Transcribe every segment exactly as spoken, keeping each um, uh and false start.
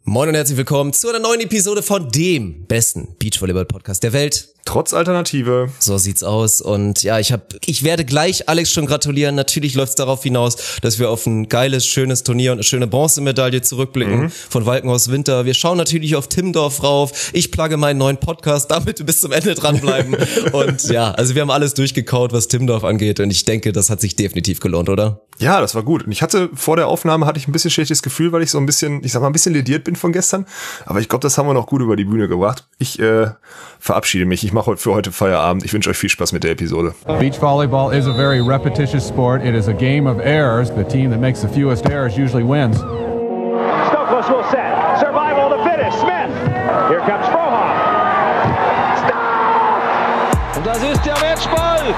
Moin und herzlich willkommen zu einer neuen Episode von dem besten Beachvolleyball-Podcast der Welt. Trotz Alternative. So sieht's aus. Und ja, ich hab, ich werde gleich Alex schon gratulieren. Natürlich läuft's darauf hinaus, dass wir auf ein geiles, schönes Turnier und eine schöne Bronzemedaille zurückblicken mhm. von Walkenhaus Winter. Wir schauen natürlich auf Timmendorf rauf. Ich plugge meinen neuen Podcast, damit du bis zum Ende dranbleiben. Und ja, also wir haben alles durchgekaut, was Timmendorf angeht. Und ich denke, das hat sich definitiv gelohnt, oder? Ja, das war gut. Und ich hatte vor der Aufnahme hatte ich ein bisschen schlechtes Gefühl, weil ich so ein bisschen, ich sag mal, ein bisschen lediert bin von gestern. Aber ich glaube, das haben wir noch gut über die Bühne gebracht. Ich äh, verabschiede mich. Ich mache heute für heute Feierabend. Ich wünsche euch viel Spaß mit der Episode. Beach volleyball is a very repetitious sport. It is a game of errors. The team that makes the fewest errors usually wins. Stokos will set. Survival of the fittest. Smith. Here comes Frohoff. Stop! Und das ist der Matchball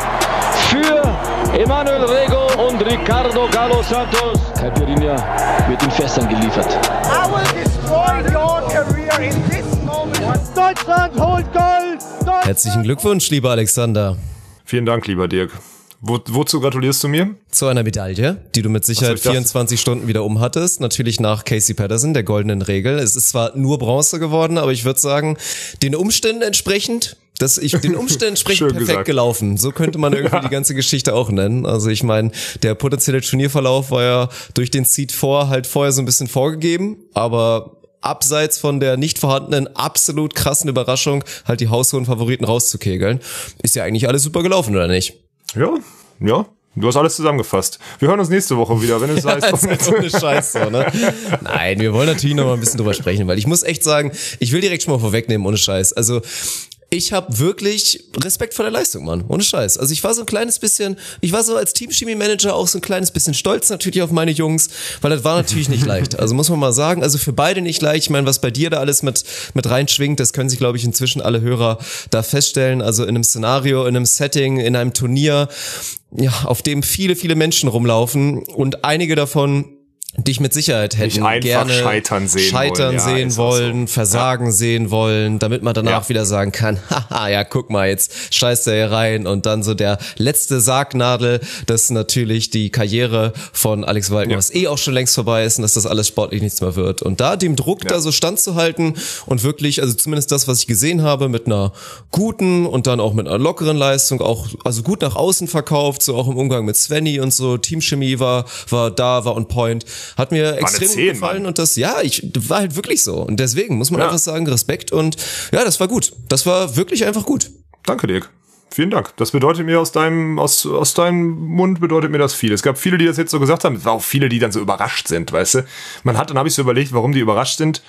für Emanuel Rego und Ricardo Galo Santos. Caipirinha wird in Fässern geliefert. I will destroy your career in this moment. Deutschland holt Gold! Deutschland. Herzlichen Glückwunsch, lieber Alexander. Vielen Dank, lieber Dirk. Wo, wozu gratulierst du mir? Zu einer Medaille, die du mit Sicherheit so, vierundzwanzig Stunden wieder umhattest. Natürlich nach Casey Patterson, der goldenen Regel. Es ist zwar nur Bronze geworden, aber ich würde sagen, den Umständen entsprechend, dass ich den Umständen entsprechend perfekt gesagt. gelaufen. So könnte man irgendwie ja. die ganze Geschichte auch nennen. Also ich meine, der potenzielle Turnierverlauf war ja durch den Seed vier halt vorher so ein bisschen vorgegeben, aber abseits von der nicht vorhandenen, absolut krassen Überraschung, halt die haushohen Favoriten rauszukegeln, ist ja eigentlich alles super gelaufen, oder nicht? Ja, ja. Du hast alles zusammengefasst. Wir hören uns nächste Woche wieder, wenn es ja, heißt. Das ist so eine Scheiße, ne? Nein, wir wollen natürlich noch mal ein bisschen drüber sprechen, weil ich muss echt sagen, ich will direkt schon mal vorwegnehmen, ohne Scheiß. Also ich habe wirklich Respekt vor der Leistung, Mann. Ohne Scheiß. Also ich war so ein kleines bisschen, ich war so als Teamchemie-Manager auch so ein kleines bisschen stolz natürlich auf meine Jungs, weil das war natürlich nicht leicht. Also muss man mal sagen, also für beide nicht leicht. Ich meine, was bei dir da alles mit mit reinschwingt, das können sich, glaube ich, inzwischen alle Hörer da feststellen. Also in einem Szenario, in einem Setting, in einem Turnier, ja, auf dem viele, viele Menschen rumlaufen und einige davon dich mit Sicherheit hätten gerne scheitern sehen scheitern wollen, sehen ja, wollen, so. Versagen ja. sehen wollen, damit man danach ja. wieder sagen kann, haha, ja, guck mal, jetzt scheißt er hier rein und dann so der letzte Sargnadel, dass natürlich die Karriere von Alex Walkenhaus ja. eh auch schon längst vorbei ist und dass das alles sportlich nichts mehr wird. Und da dem Druck ja. da so standzuhalten und wirklich, also zumindest das, was ich gesehen habe, mit einer guten und dann auch mit einer lockeren Leistung, auch also gut nach außen verkauft, so auch im Umgang mit Svenny und so, Teamchemie war war da, war on point. Hat mir extrem zehn, gut gefallen Mann. Und das, ja, ich war halt wirklich so. Und deswegen muss man ja. einfach sagen, Respekt und ja, das war gut. Das war wirklich einfach gut. Danke, Dirk. Vielen Dank. Das bedeutet mir aus deinem, aus, aus deinem Mund bedeutet mir das viel. Es gab viele, die das jetzt so gesagt haben. Es war auch viele, die dann so überrascht sind, weißt du. Man hat, dann habe ich so überlegt, warum die überrascht sind,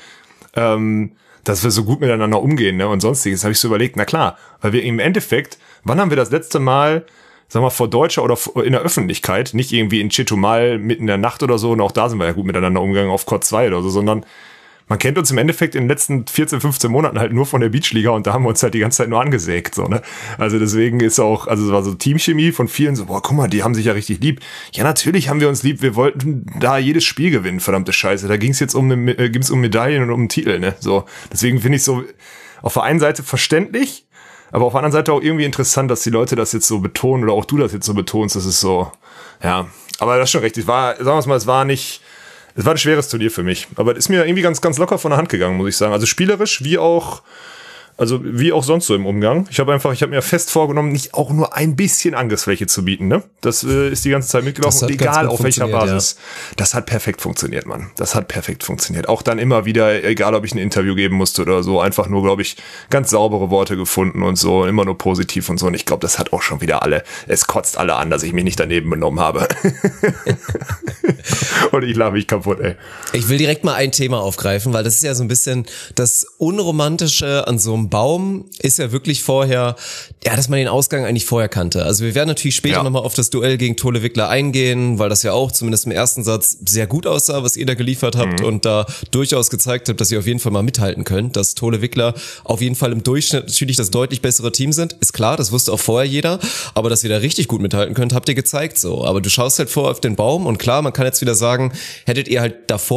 ähm, dass wir so gut miteinander umgehen, ne, und sonstiges. Habe ich so überlegt, na klar, weil wir im Endeffekt, wann haben wir das letzte Mal, sagen wir, vor Deutscher oder in der Öffentlichkeit, nicht irgendwie in Chetumal mitten in der Nacht oder so, und auch da sind wir ja gut miteinander umgegangen auf Court zwei oder so, sondern man kennt uns im Endeffekt in den letzten vierzehn, fünfzehn Monaten halt nur von der Beachliga und da haben wir uns halt die ganze Zeit nur angesägt, so, ne. Also deswegen ist auch, also es war so Teamchemie von vielen so, boah, guck mal, die haben sich ja richtig lieb. Ja, natürlich haben wir uns lieb, wir wollten da jedes Spiel gewinnen, verdammte Scheiße. Da ging es jetzt um eine, äh, ging's um Medaillen und um einen Titel, ne, so. Deswegen finde ich so auf der einen Seite verständlich, aber auf der anderen Seite auch irgendwie interessant, dass die Leute das jetzt so betonen oder auch du das jetzt so betonst. Das ist so, ja. Aber das ist schon recht. Es war, sagen wir es mal, es war nicht, es war ein schweres Turnier für mich. Aber es ist mir irgendwie ganz, ganz locker von der Hand gegangen, muss ich sagen. Also spielerisch wie auch, also wie auch sonst so im Umgang. Ich habe einfach, ich habe mir fest vorgenommen, nicht auch nur ein bisschen Angriffsfläche zu bieten, ne? Das äh, ist die ganze Zeit mitgelaufen und egal auf welcher Basis. Ja. Das hat perfekt funktioniert, Mann. Das hat perfekt funktioniert. Auch dann immer wieder, egal ob ich ein Interview geben musste oder so, einfach nur, glaube ich, ganz saubere Worte gefunden und so, immer nur positiv und so. Und ich glaube, das hat auch schon wieder alle, es kotzt alle an, dass ich mich nicht daneben benommen habe. Und ich lache mich kaputt, ey. Ich will direkt mal ein Thema aufgreifen, weil das ist ja so ein bisschen das Unromantische an so einem Baum ist ja wirklich vorher, ja, dass man den Ausgang eigentlich vorher kannte. Also wir werden natürlich später ja. nochmal auf das Duell gegen Tole Wickler eingehen, weil das ja auch zumindest im ersten Satz sehr gut aussah, was ihr da geliefert habt mhm. und da durchaus gezeigt habt, dass ihr auf jeden Fall mal mithalten könnt, dass Tole Wickler auf jeden Fall im Durchschnitt natürlich das deutlich bessere Team sind. Ist klar, das wusste auch vorher jeder, aber dass ihr da richtig gut mithalten könnt, habt ihr gezeigt so. Aber du schaust halt vor auf den Baum und klar, man kann jetzt wieder sagen, hättet ihr halt davor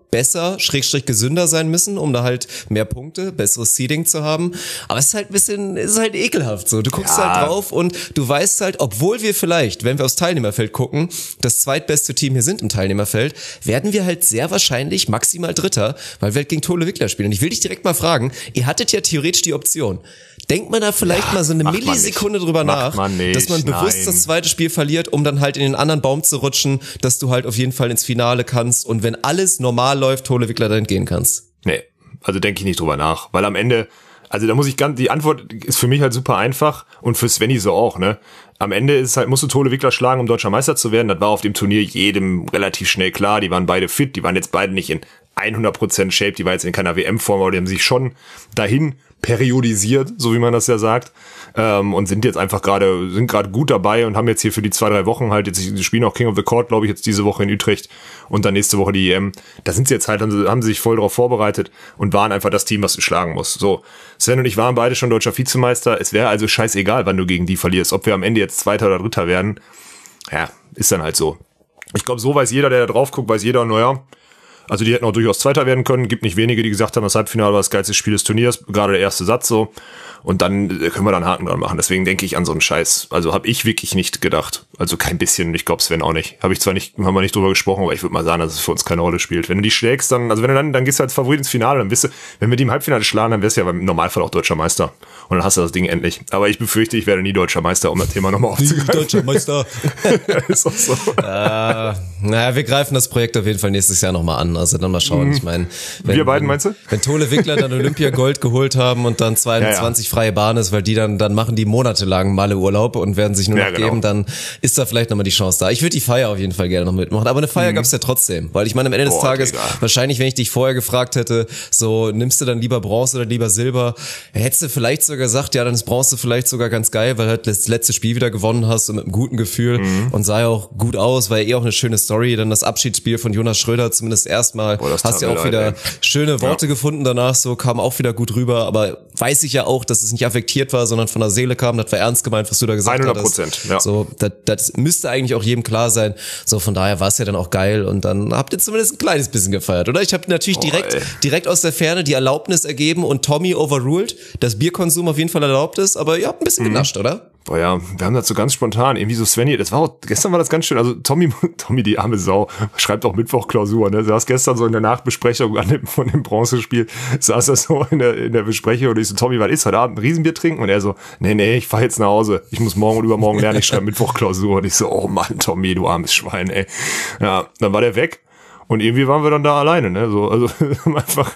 besser, Schrägstrich gesünder sein müssen, um da halt mehr Punkte, besseres Seeding zu haben. Aber es ist halt ein bisschen, es ist halt ekelhaft so. Du guckst ja. halt drauf und du weißt halt, obwohl wir vielleicht, wenn wir aufs Teilnehmerfeld gucken, das zweitbeste Team hier sind im Teilnehmerfeld, werden wir halt sehr wahrscheinlich maximal Dritter, weil wir halt gegen Tole Wickler spielen. Und ich will dich direkt mal fragen, ihr hattet ja theoretisch die Option. Denkt man da vielleicht ja, mal so eine Millisekunde drüber nach, man nicht, dass man bewusst nein. das zweite Spiel verliert, um dann halt in den anderen Baum zu rutschen, dass du halt auf jeden Fall ins Finale kannst und wenn alles normal läuft, Tole Wickler dann entgehen kannst? Nee, also denke ich nicht drüber nach, weil am Ende, also da muss ich ganz, die Antwort ist für mich halt super einfach und für Svenny so auch, ne? Am Ende ist halt, musst du Tole Wickler schlagen, um deutscher Meister zu werden. Das war auf dem Turnier jedem relativ schnell klar. Die waren beide fit, die waren jetzt beide nicht in hundert Prozent Shape, die war jetzt in keiner W M-Form, aber die haben sich schon dahin periodisiert, so wie man das ja sagt, ähm, und sind jetzt einfach gerade, sind gerade gut dabei und haben jetzt hier für die zwei, drei Wochen halt, jetzt die spielen auch King of the Court, glaube ich, jetzt diese Woche in Utrecht und dann nächste Woche die E M. Da sind sie jetzt halt, haben sie, haben sie sich voll drauf vorbereitet und waren einfach das Team, was du schlagen musst. So, Sven und ich waren beide schon deutscher Vizemeister. Es wäre also scheißegal, wann du gegen die verlierst. Ob wir am Ende jetzt Zweiter oder Dritter werden, ja, ist dann halt so. Ich glaube, so weiß jeder, der da drauf guckt, weiß jeder, naja, also die hätten auch durchaus Zweiter werden können. Gibt nicht wenige, die gesagt haben, das Halbfinale war das geilste Spiel des Turniers. Gerade der erste Satz so. Und dann können wir da einen Haken dran machen. Deswegen denke ich an so einen Scheiß. Also habe ich wirklich nicht gedacht. Also kein bisschen. Ich glaube Sven auch nicht. Habe ich zwar nicht, haben wir nicht drüber gesprochen, aber ich würde mal sagen, dass es für uns keine Rolle spielt. Wenn du die schlägst, dann, also wenn du dann, dann gehst du als Favorit ins Finale. Dann bist du, wenn wir die im Halbfinale schlagen, dann wärst du ja im Normalfall auch deutscher Meister. Und dann hast du das Ding endlich. Aber ich befürchte, ich werde nie deutscher Meister, um das Thema nochmal aufzugreifen. Deutscher Meister. Ist auch so. äh, naja, wir greifen das Projekt auf jeden Fall nächstes Jahr nochmal an. Also dann mal schauen. Ich meine, wir beiden, meinst du? Wenn Tole Wickler dann Olympiagold geholt haben und dann zweiundzwanzig ja, ja. freie Bahn ist, weil die dann, dann machen die monatelang Malle-Urlaub und werden sich nur noch ja, genau. geben, dann ist da vielleicht nochmal die Chance da. Ich würde die Feier auf jeden Fall gerne noch mitmachen, aber eine Feier mhm. gab's ja trotzdem, weil ich meine, am Ende Boah, des Tages, Digga. wahrscheinlich, wenn ich dich vorher gefragt hätte, so, nimmst du dann lieber Bronze oder lieber Silber, hättest du vielleicht sogar gesagt, ja, dann ist Bronze vielleicht sogar ganz geil, weil halt das letzte Spiel wieder gewonnen hast und mit einem guten Gefühl mhm. und sah ja auch gut aus, war ja eh auch eine schöne Story, dann das Abschiedsspiel von Jonas Schröder zumindest erstmal, Boah, hast ja auch wieder leid, schöne Worte ja. gefunden danach, so kam auch wieder gut rüber, aber weiß ich ja auch, dass es nicht affektiert war, sondern von der Seele kam, das war ernst gemeint, was du da gesagt hundert Prozent, hast. Ja. So, das, das müsste eigentlich auch jedem klar sein. So, von daher war es ja dann auch geil und dann habt ihr zumindest ein kleines bisschen gefeiert, oder? Ich habe natürlich oh, direkt ey. direkt aus der Ferne die Erlaubnis ergeben und Tommy overruled, dass Bierkonsum auf jeden Fall erlaubt ist, aber ihr habt ein bisschen mhm. genascht, oder? Boah ja, wir haben das so ganz spontan, irgendwie so Svenny, das war auch, gestern war das ganz schön, also Tommy, Tommy, die arme Sau, schreibt auch Mittwoch-Klausur, ne, saß gestern so in der Nachbesprechung an dem, von dem Bronzespiel, saß er so in der, in der Besprechung und ich so, Tommy, was ist heute Abend, ein Riesenbier trinken? Und er so, nee, nee, ich fahr jetzt nach Hause, ich muss morgen und übermorgen lernen, ich schreibe Mittwoch-Klausur und ich so, oh Mann, Tommy, du armes Schwein, ey. Ja, dann war der weg. Und irgendwie waren wir dann da alleine, ne, so, also, einfach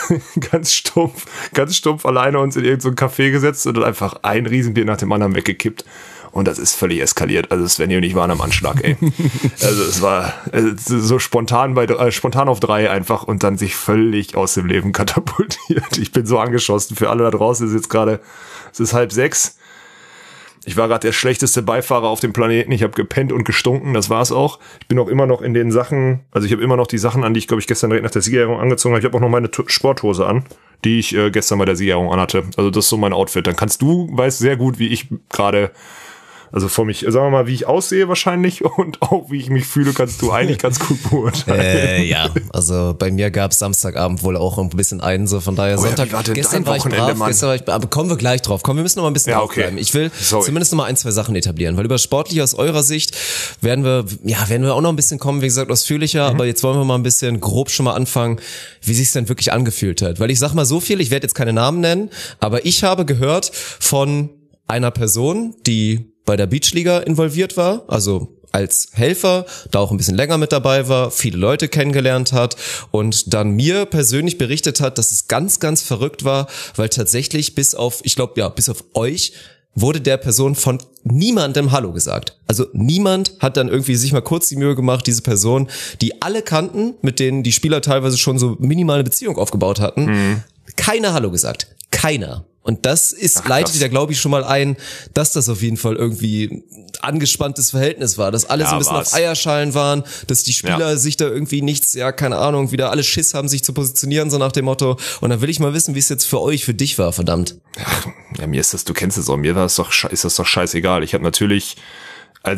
ganz stumpf, ganz stumpf alleine uns in irgendein so Café gesetzt und dann einfach ein Riesenbier nach dem anderen weggekippt. Und das ist völlig eskaliert. Also Svenny und ich waren am Anschlag, ey. Also es war so spontan bei, äh, spontan auf drei einfach und dann sich völlig aus dem Leben katapultiert. Ich bin so angeschossen. Für alle da draußen ist jetzt gerade, es ist halb sechs. Ich war gerade der schlechteste Beifahrer auf dem Planeten. Ich habe gepennt und gestunken, das war's auch. Ich bin auch immer noch in den Sachen, also ich habe immer noch die Sachen an, die ich, glaube ich, gestern direkt nach der Siegerehrung angezogen habe. Ich habe auch noch meine T- Sporthose an, die ich äh, gestern bei der Siegerehrung anhatte. Also das ist so mein Outfit. Dann kannst du, weißt sehr gut, wie ich gerade, also vor mich, sagen wir mal, wie ich aussehe wahrscheinlich und auch wie ich mich fühle, kannst du eigentlich ganz gut beurteilen. Äh, ja, also bei mir gab's Samstagabend wohl auch ein bisschen einen, so von daher oh, Sonntag. Ja, gestern war ich brav, gestern war ich, aber kommen wir gleich drauf. Kommen wir müssen noch mal ein bisschen ja, drauf okay. bleiben. Ich will Sorry. zumindest noch mal ein, zwei Sachen etablieren, weil über sportlich aus eurer Sicht werden wir, ja, werden wir auch noch ein bisschen kommen, wie gesagt, ausführlicher, mhm. aber jetzt wollen wir mal ein bisschen grob schon mal anfangen, wie sich's denn wirklich angefühlt hat. Weil ich sag mal so viel, ich werde jetzt keine Namen nennen, aber ich habe gehört von einer Person, die bei der Beachliga involviert war, also als Helfer, da auch ein bisschen länger mit dabei war, viele Leute kennengelernt hat und dann mir persönlich berichtet hat, dass es ganz, ganz verrückt war, weil tatsächlich bis auf, ich glaube, ja, bis auf euch wurde der Person von niemandem Hallo gesagt. Also niemand hat dann irgendwie sich mal kurz die Mühe gemacht, diese Person, die alle kannten, mit denen die Spieler teilweise schon so minimale Beziehung aufgebaut hatten, mhm. keiner Hallo gesagt. Keiner. Und das ist, Ach, leitet ja, glaube ich, schon mal ein, dass das auf jeden Fall irgendwie ein angespanntes Verhältnis war, dass alle ja, so ein bisschen war's. auf Eierschalen waren, dass die Spieler ja. sich da irgendwie nichts, ja, keine Ahnung, wieder alle Schiss haben, sich zu positionieren, so nach dem Motto. Und dann will ich mal wissen, wie es jetzt für euch, für dich war, verdammt. Ja, mir ist das, du kennst es auch, mir war es doch, ist das doch scheißegal. Ich habe natürlich, also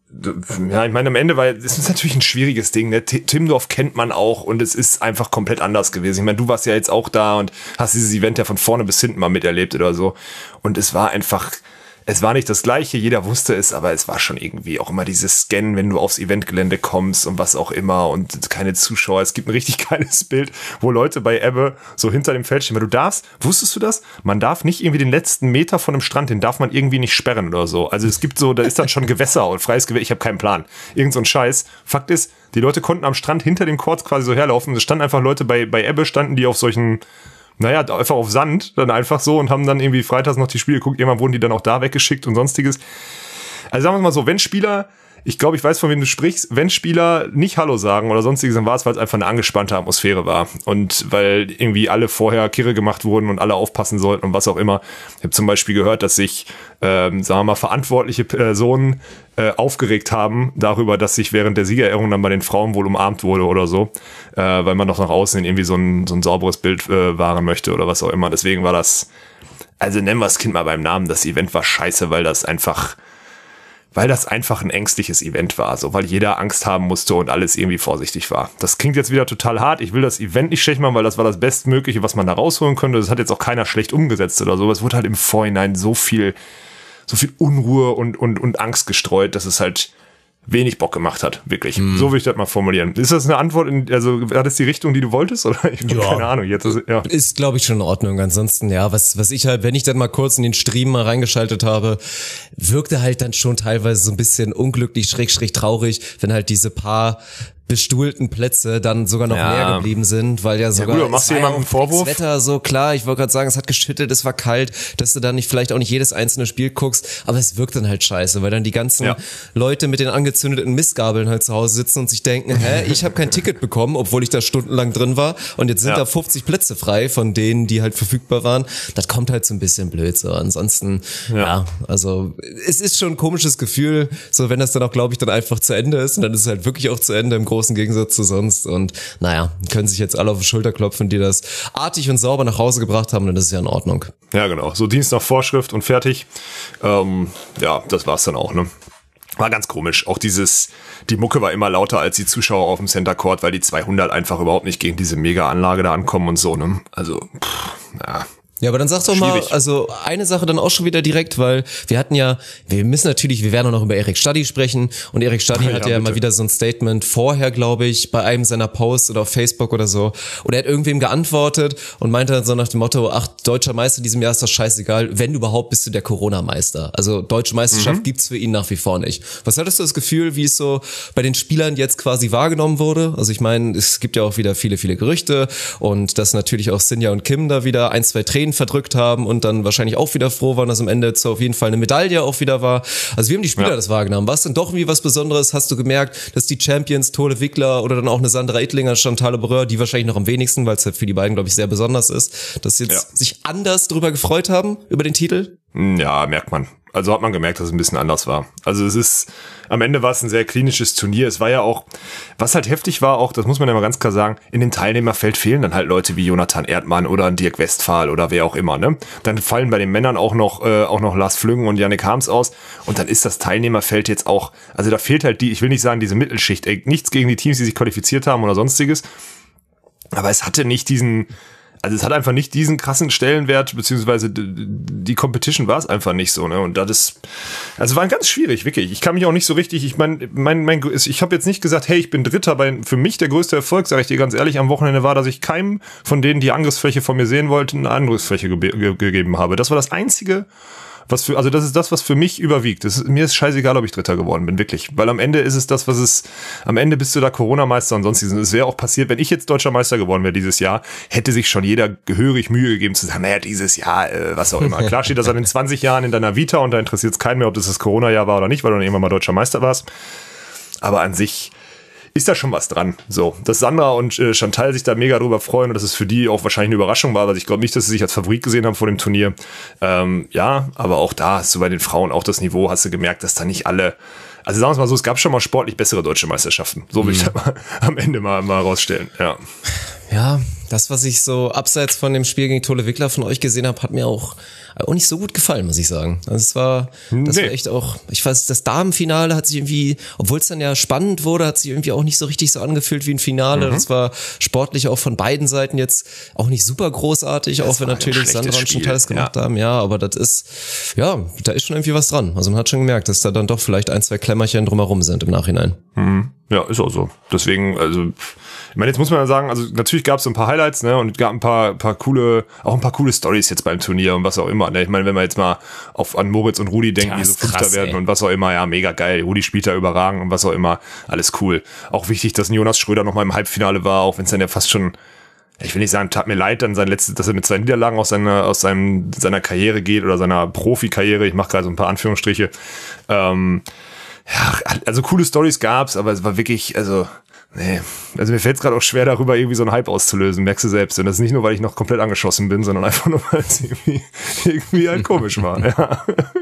ja, ich meine, am Ende war es ist natürlich ein schwieriges Ding. Ne? Timmendorf kennt man auch und es ist einfach komplett anders gewesen. Ich meine, du warst ja jetzt auch da und hast dieses Event ja von vorne bis hinten mal miterlebt oder so. Und es war einfach, es war nicht das Gleiche, jeder wusste es, aber es war schon irgendwie auch immer dieses Scannen, wenn du aufs Eventgelände kommst und was auch immer und keine Zuschauer. Es gibt ein richtig geiles Bild, wo Leute bei Ebbe so hinter dem Feld stehen. Weil du darfst, wusstest du das? Man darf nicht irgendwie den letzten Meter von dem Strand, den darf man irgendwie nicht sperren oder so. Also es gibt so, da ist dann schon Gewässer und freies Gewässer. Ich habe keinen Plan. Irgend so ein Scheiß. Fakt ist, die Leute konnten am Strand hinter dem Court quasi so herlaufen. Es standen einfach Leute bei, bei Ebbe, standen die auf solchen, naja, einfach auf Sand, dann einfach so und haben dann irgendwie freitags noch die Spiele geguckt. Irgendwann wurden die dann auch da weggeschickt und sonstiges. Also sagen wir mal so, wenn Spieler, ich glaube, ich weiß, von wem du sprichst, wenn Spieler nicht Hallo sagen oder sonstiges, dann war es, weil es einfach eine angespannte Atmosphäre war. Und weil irgendwie alle vorher kirre gemacht wurden und alle aufpassen sollten und was auch immer. Ich habe zum Beispiel gehört, dass sich, ähm, sagen wir mal, verantwortliche Personen äh, aufgeregt haben darüber, dass sich während der Siegerehrung dann bei den Frauen wohl umarmt wurde oder so, äh, weil man doch nach außen irgendwie so ein, so ein sauberes Bild äh, wahren möchte oder was auch immer. Deswegen war das, also nennen wir das Kind mal beim Namen, das Event war scheiße, weil das einfach weil das einfach ein ängstliches Event war, so, weil jeder Angst haben musste und alles irgendwie vorsichtig war. Das klingt jetzt wieder total hart. Ich will das Event nicht schlecht machen, weil das war das Bestmögliche, was man da rausholen könnte. Das hat jetzt auch keiner schlecht umgesetzt oder so. Es wurde halt im Vorhinein so viel, so viel Unruhe und, und, und Angst gestreut, dass es halt wenig Bock gemacht hat, wirklich. Hm. So würde ich das mal formulieren. Ist das eine Antwort, in, also war das die Richtung, die du wolltest? Oder ich habe ja. keine Ahnung. Jetzt ist, ja. ist glaube ich, schon in Ordnung. Ansonsten, ja, was was ich halt, wenn ich dann mal kurz in den Stream mal reingeschaltet habe, wirkte halt dann schon teilweise so ein bisschen unglücklich, schräg, schräg traurig, wenn halt diese paar bestuhlten Plätze dann sogar noch ja. leer geblieben sind, weil ja sogar ja, gut, machst du jemandem einen Vorwurf? Das Wetter so klar, ich wollte gerade sagen, es hat geschüttet, es war kalt, dass du dann nicht vielleicht auch nicht jedes einzelne Spiel guckst, aber es wirkt dann halt scheiße, weil dann die ganzen ja. Leute mit den angezündeten Mistgabeln halt zu Hause sitzen und sich denken, hä, ich habe kein Ticket bekommen, obwohl ich da stundenlang drin war und jetzt sind ja. da fünfzig Plätze frei von denen, die halt verfügbar waren. Das kommt halt so ein bisschen blöd so. Ansonsten, ja, ja also es ist schon ein komisches Gefühl, so wenn das dann auch, glaube ich, dann einfach zu Ende ist und dann ist es halt wirklich auch zu Ende im großen Gegensatz zu sonst und naja, können sich jetzt alle auf die Schulter klopfen, die das artig und sauber nach Hause gebracht haben, dann ist es ja in Ordnung. Ja, genau. So Dienst nach Vorschrift und fertig. Ähm, ja, das war's dann auch, ne? War ganz komisch. Auch dieses, die Mucke war immer lauter als die Zuschauer auf dem Center Court, weil die zweihundert einfach überhaupt nicht gegen diese Mega-Anlage da ankommen und so, ne? Also, pff, ja. Ja, aber dann sag doch mal, also eine Sache dann auch schon wieder direkt, weil wir hatten ja, wir müssen natürlich, wir werden auch noch über Erik Staddy sprechen und Erik Staddy ja, hat ja, ja mal wieder so ein Statement vorher, glaube ich, bei einem seiner Posts oder auf Facebook oder so und er hat irgendwem geantwortet und meinte dann so nach dem Motto, ach, deutscher Meister in diesem Jahr ist das scheißegal, wenn überhaupt bist du der Corona-Meister. Also deutsche Meisterschaft mhm. gibt's für ihn nach wie vor nicht. Was hattest du das Gefühl, wie es so bei den Spielern jetzt quasi wahrgenommen wurde? Also ich meine, es gibt ja auch wieder viele, viele Gerüchte und dass natürlich auch Sinja und Kim da wieder ein, zwei Tränen verdrückt haben und dann wahrscheinlich auch wieder froh waren, dass am Ende so auf jeden Fall eine Medaille auch wieder war. Also wie haben die Spieler ja. das wahrgenommen? War es denn doch irgendwie was Besonderes? Hast du gemerkt, dass die Champions, Tole Wickler oder dann auch eine Sandra Ittlinger, Chantal Breur, die wahrscheinlich noch am wenigsten, weil es halt für die beiden, glaube ich, sehr besonders ist, dass sie jetzt ja. sich anders drüber gefreut haben, über den Titel? Ja, merkt man. Also hat man gemerkt, dass es ein bisschen anders war. Also es ist, am Ende war es ein sehr klinisches Turnier. Es war ja auch, was halt heftig war auch, das muss man ja mal ganz klar sagen, in dem Teilnehmerfeld fehlen dann halt Leute wie Jonathan Erdmann oder ein Dirk Westphal oder wer auch immer, ne? Dann fallen bei den Männern auch noch, äh, auch noch Lars Flüngen und Yannick Harms aus und dann ist das Teilnehmerfeld jetzt auch, also da fehlt halt die, ich will nicht sagen diese Mittelschicht, ey, nichts gegen die Teams, die sich qualifiziert haben oder sonstiges, aber es hatte nicht diesen, also es hat einfach nicht diesen krassen Stellenwert, beziehungsweise die Competition war es einfach nicht so, ne? Und das ist, also war ganz schwierig, wirklich. Ich kann mich auch nicht so richtig, ich meine, mein, mein, ich habe jetzt nicht gesagt, hey, ich bin Dritter, bei, für mich der größte Erfolg, sage ich dir ganz ehrlich, am Wochenende war, dass ich keinem von denen, die Angriffsfläche von mir sehen wollten, eine Angriffsfläche ge- ge- gegeben habe. Das war das Einzige, was für, also das ist das, was für mich überwiegt. Das ist, mir ist scheißegal, ob ich Dritter geworden bin, wirklich. Weil am Ende ist es das, was es, am Ende bist du da Corona-Meister und sonstiges. Es wäre auch passiert, wenn ich jetzt Deutscher Meister geworden wäre dieses Jahr, hätte sich schon jeder gehörig Mühe gegeben zu sagen, naja, dieses Jahr, äh, was auch immer. Klar steht das an den zwanzig Jahren in deiner Vita und da interessiert es keinen mehr, ob das das Corona-Jahr war oder nicht, weil du dann irgendwann mal Deutscher Meister warst. Aber an sich ist da schon was dran. So, dass Sandra und äh, Chantal sich da mega drüber freuen und dass es für die auch wahrscheinlich eine Überraschung war, weil ich glaube nicht, dass sie sich als Favorit gesehen haben vor dem Turnier. Ähm, ja, aber auch da hast du bei den Frauen auch das Niveau, hast du gemerkt, dass da nicht alle, also sagen wir es mal so, es gab schon mal sportlich bessere deutsche Meisterschaften. So will mhm. ich das mal am Ende mal, mal rausstellen, ja. Ja, das, was ich so abseits von dem Spiel gegen Tolle Wickler von euch gesehen habe, hat mir auch, auch nicht so gut gefallen, muss ich sagen. Also es war, das nee. war echt auch, ich weiß, das Damenfinale hat sich irgendwie, obwohl es dann ja spannend wurde, hat sich irgendwie auch nicht so richtig so angefühlt wie ein Finale. Mhm. Das war sportlich auch von beiden Seiten jetzt auch nicht super großartig, das auch wenn natürlich Sandra und Chantal gemacht ja. haben. Ja, aber das ist, ja, da ist schon irgendwie was dran. Also man hat schon gemerkt, dass da dann doch vielleicht ein, zwei Klemmerchen drumherum sind im Nachhinein. Mhm. Ja, ist auch so. Deswegen, also, ich meine, jetzt muss man ja sagen, also natürlich gab es so ein paar Highlights, ne, und es gab ein paar, paar coole, auch ein paar coole Storys jetzt beim Turnier und was auch immer, ne. Ich meine, wenn wir jetzt mal auf an Moritz und Rudi denken, ja, die so Fünfter werden ey. und was auch immer, ja, mega geil. Rudi spielt da überragend und was auch immer, alles cool. Auch wichtig, dass ein Jonas Schröder noch mal im Halbfinale war, auch wenn es dann ja fast schon, ich will nicht sagen, tat mir leid, dann sein letztes, dass er mit zwei Niederlagen aus seiner, aus seinem, seiner Karriere geht oder seiner Profikarriere. Ich mache gerade so ein paar Anführungsstriche. Ähm, Ja, also coole Storys gab's, aber es war wirklich, also, nee, also mir fällt es gerade auch schwer, darüber irgendwie so einen Hype auszulösen, merkst du selbst. Und das ist nicht nur, weil ich noch komplett angeschossen bin, sondern einfach nur, weil es irgendwie, irgendwie halt komisch war, ja.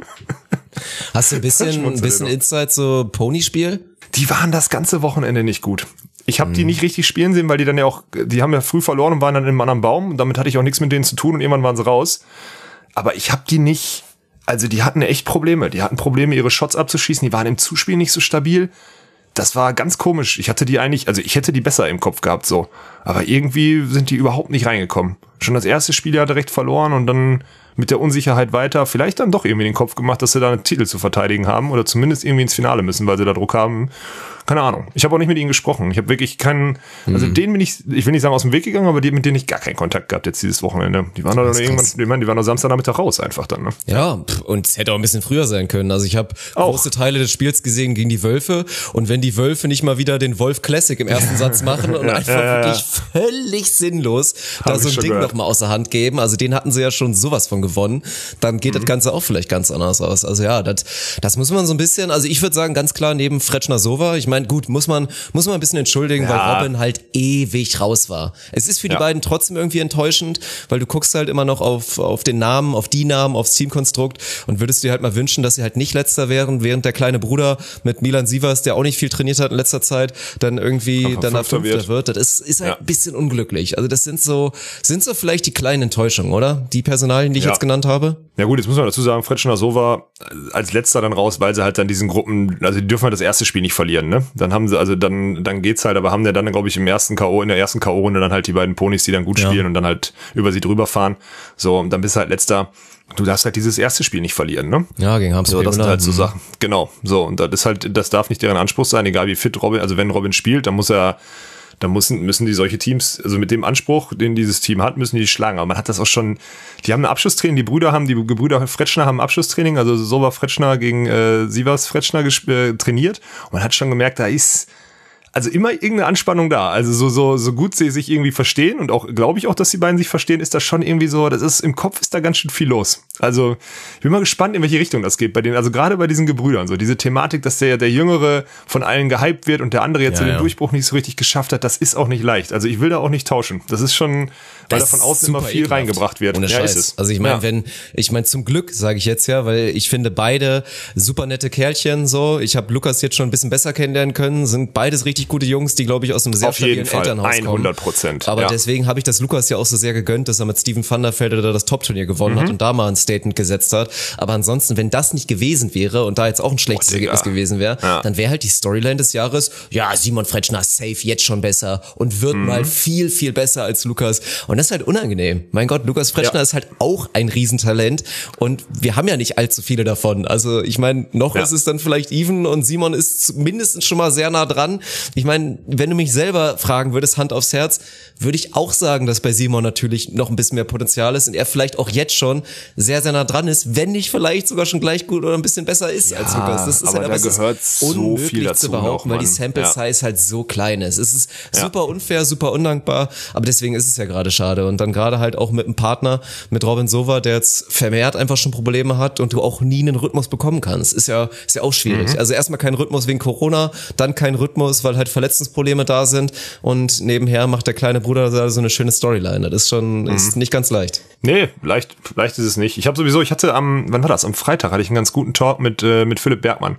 Hast du ein bisschen, ein bisschen Insight so Ponyspiel? Die waren das ganze Wochenende nicht gut. Ich habe mhm. die nicht richtig spielen sehen, weil die dann ja auch, die haben ja früh verloren und waren dann in einem anderen Baum. Und damit hatte ich auch nichts mit denen zu tun und irgendwann waren sie raus. Aber ich habe die nicht... Also die hatten echt Probleme. Die hatten Probleme, ihre Shots abzuschießen. Die waren im Zuspiel nicht so stabil. Das war ganz komisch. Ich hatte die eigentlich, also ich hätte die besser im Kopf gehabt, so. Aber irgendwie sind die überhaupt nicht reingekommen. Schon das erste Spiel ja direkt verloren und dann mit der Unsicherheit weiter. Vielleicht dann doch irgendwie den Kopf gemacht, dass sie da einen Titel zu verteidigen haben oder zumindest irgendwie ins Finale müssen, weil sie da Druck haben. Keine Ahnung. Ich habe auch nicht mit ihnen gesprochen. Ich habe wirklich keinen, also mhm. denen bin ich, ich will nicht sagen aus dem Weg gegangen, aber die, mit denen ich gar keinen Kontakt gehabt jetzt dieses Wochenende. Die waren doch irgendwann, ich meine, die waren doch Samstagnachmittag raus einfach dann, ne? Ja, und es hätte auch ein bisschen früher sein können. Also ich habe große Teile des Spiels gesehen gegen die Wölfe und wenn die Wölfe nicht mal wieder den Wolf Classic im ersten Satz machen und ja, einfach ja, ja, wirklich ja. völlig sinnlos hab da so ein Ding nochmal außer Hand geben, also den hatten sie ja schon sowas von gewonnen, dann geht mhm. das Ganze auch vielleicht ganz anders aus. Also ja, das, das muss man so ein bisschen, also ich würde sagen, ganz klar neben Fretschner-Sova, ich meine, gut, muss man muss man ein bisschen entschuldigen, ja. weil Robin halt ewig raus war. Es ist für die ja. beiden trotzdem irgendwie enttäuschend, weil du guckst halt immer noch auf auf den Namen, auf die Namen, aufs Teamkonstrukt und würdest dir halt mal wünschen, dass sie halt nicht Letzter wären, während der kleine Bruder mit Milan Sievers, der auch nicht viel trainiert hat in letzter Zeit, dann irgendwie dann Fünfter wird. wird. Das ist, ist halt ja. ein bisschen unglücklich. Also das sind so sind so vielleicht die kleinen Enttäuschungen, oder? Die Personalien, die ich ja. jetzt genannt habe. Ja gut, jetzt muss man dazu sagen, Fretschner-Sova als Letzter dann raus, weil sie halt dann diesen Gruppen, also die dürfen halt das erste Spiel nicht verlieren, ne? Dann haben sie, also dann dann geht's halt, aber haben ja dann, glaube ich, im ersten K O, in der ersten K O-Runde dann halt die beiden Ponys, die dann gut ja. spielen und dann halt über sie drüber fahren. So, und dann bist du halt Letzter. Du darfst halt dieses erste Spiel nicht verlieren, ne? Ja, gegen Hamburg. So, das sind halt so Sachen. Genau, so, und das ist halt, das darf nicht deren Anspruch sein, egal wie fit Robin, also wenn Robin spielt, dann muss er Da müssen, müssen die solche Teams, also mit dem Anspruch, den dieses Team hat, müssen die schlagen. Aber man hat das auch schon, die haben ein Abschlusstraining, die Brüder haben, die Gebrüder Fretschner haben ein Abschlusstraining, also Sova Fretschner gegen äh, Sievers Fretschner gesp- äh, trainiert. Und man hat schon gemerkt, da ist also immer irgendeine Anspannung da. Also so so so gut sie sich irgendwie verstehen und auch glaube ich auch, dass die beiden sich verstehen, ist das schon irgendwie so, das ist im Kopf ist da ganz schön viel los. Also ich bin mal gespannt, in welche Richtung das geht bei denen. Also gerade bei diesen Gebrüdern, so diese Thematik, dass der der Jüngere von allen gehypt wird und der andere jetzt ja, so den ja. Durchbruch nicht so richtig geschafft hat, das ist auch nicht leicht. Also ich will da auch nicht tauschen. Das ist schon, weil da von außen immer viel ekelhaft reingebracht wird. Ohne ja, Scheiß. Ist es. Also ich meine, ja. wenn ich meine zum Glück sage ich jetzt ja, weil ich finde beide super nette Kerlchen so. Ich habe Lukas jetzt schon ein bisschen besser kennenlernen können, sind beides richtig gute Jungs, die glaube ich aus einem sehr Auf jeden stabilen Fall. Elternhaus kommen. hundert Prozent. Aber ja. deswegen habe ich das Lukas ja auch so sehr gegönnt, dass er mit Steven van der Velde da das Top-Turnier gewonnen mhm. hat und da mal ein Statement gesetzt hat. Aber ansonsten, wenn das nicht gewesen wäre und da jetzt auch ein schlechtes oh, Ergebnis gewesen wäre, ja. dann wäre halt die Storyline des Jahres, ja, Simon Fretschner safe jetzt schon besser und wird mhm. mal viel, viel besser als Lukas. Und das ist halt unangenehm. Mein Gott, Lukas Fretschner ja. ist halt auch ein Riesentalent und wir haben ja nicht allzu viele davon. Also ich meine, noch ja. ist es dann vielleicht even und Simon ist mindestens schon mal sehr nah dran. Ich meine, wenn du mich selber fragen würdest, Hand aufs Herz, würde ich auch sagen, dass bei Simon natürlich noch ein bisschen mehr Potenzial ist und er vielleicht auch jetzt schon sehr, sehr nah dran ist, wenn nicht vielleicht sogar schon gleich gut oder ein bisschen besser ist ja, als Lukas. Das ist aber halt da gehört so viel dazu zu behaupten, noch, weil die Sample ja. Size halt so klein ist. Es ist ja. super unfair, super undankbar, aber deswegen ist es ja gerade schade. Und dann gerade halt auch mit einem Partner, mit Robin Sova, der jetzt vermehrt einfach schon Probleme hat und du auch nie einen Rhythmus bekommen kannst. Ist ja, ist ja auch schwierig. Mhm. Also erstmal kein Rhythmus wegen Corona, dann kein Rhythmus, weil halt Verletzungsprobleme da sind und nebenher macht der kleine Bruder so eine schöne Storyline. Das ist schon, mhm. ist nicht ganz leicht. Nee, leicht, leicht ist es nicht. Ich habe sowieso, ich hatte am, wann war das? Am Freitag hatte ich einen ganz guten Talk mit, äh, mit Philipp Bergmann.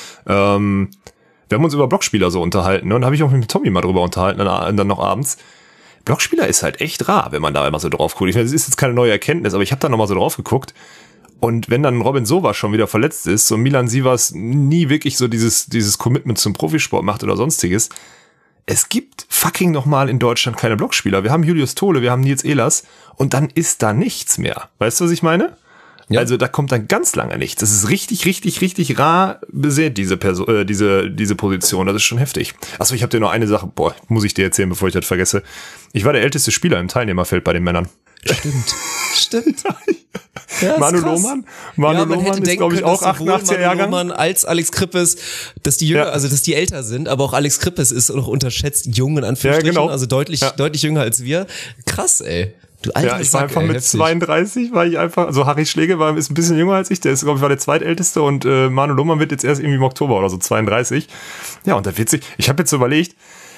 Ähm, wir haben uns über Blockspieler so unterhalten, ne? Und da habe ich auch mit Tommy mal drüber unterhalten, dann, dann noch abends. Blockspieler ist halt echt rar, wenn man da immer so drauf guckt. Ich meine, das ist jetzt keine neue Erkenntnis, aber ich habe da nochmal so drauf geguckt. Und wenn dann Robin Sova schon wieder verletzt ist und Milan Sivas nie wirklich so dieses, dieses Commitment zum Profisport macht oder sonstiges, es gibt fucking nochmal in Deutschland keine Blockspieler. Wir haben Julius Tole, wir haben Nils Ehlers und dann ist da nichts mehr. Weißt du, was ich meine? Ja. Also da kommt dann ganz lange nichts. Das ist richtig, richtig, richtig rar besät, diese Person, äh, diese, diese Position. Das ist schon heftig. Achso, ich habe dir noch eine Sache, boah, muss ich dir erzählen, bevor ich das vergesse. Ich war der älteste Spieler im Teilnehmerfeld bei den Männern. Stimmt, stimmt. Ja, Manu Lohmann, Manu ja, Lohmann ist, glaube ich, auch achtundachtziger Jahrgang. Manu Lohmann als Alex Krippes, dass die jünger, ja. also dass die älter sind, aber auch Alex Krippes ist noch unterschätzt jung in Anführungsstrichen, ja, genau. also deutlich, ja. deutlich jünger als wir. Krass, ey. Du alter ja, ich Sack, war einfach ey, mit heftig. zweiunddreißig, war ich einfach, also Harry Schlegel war, ist ein bisschen jünger als ich, der ist, glaube ich, war der zweitälteste und äh, Manu Lohmann wird jetzt erst irgendwie im Oktober oder so zweiunddreißig. Ja, und da wird sich, ich habe jetzt so überlegt,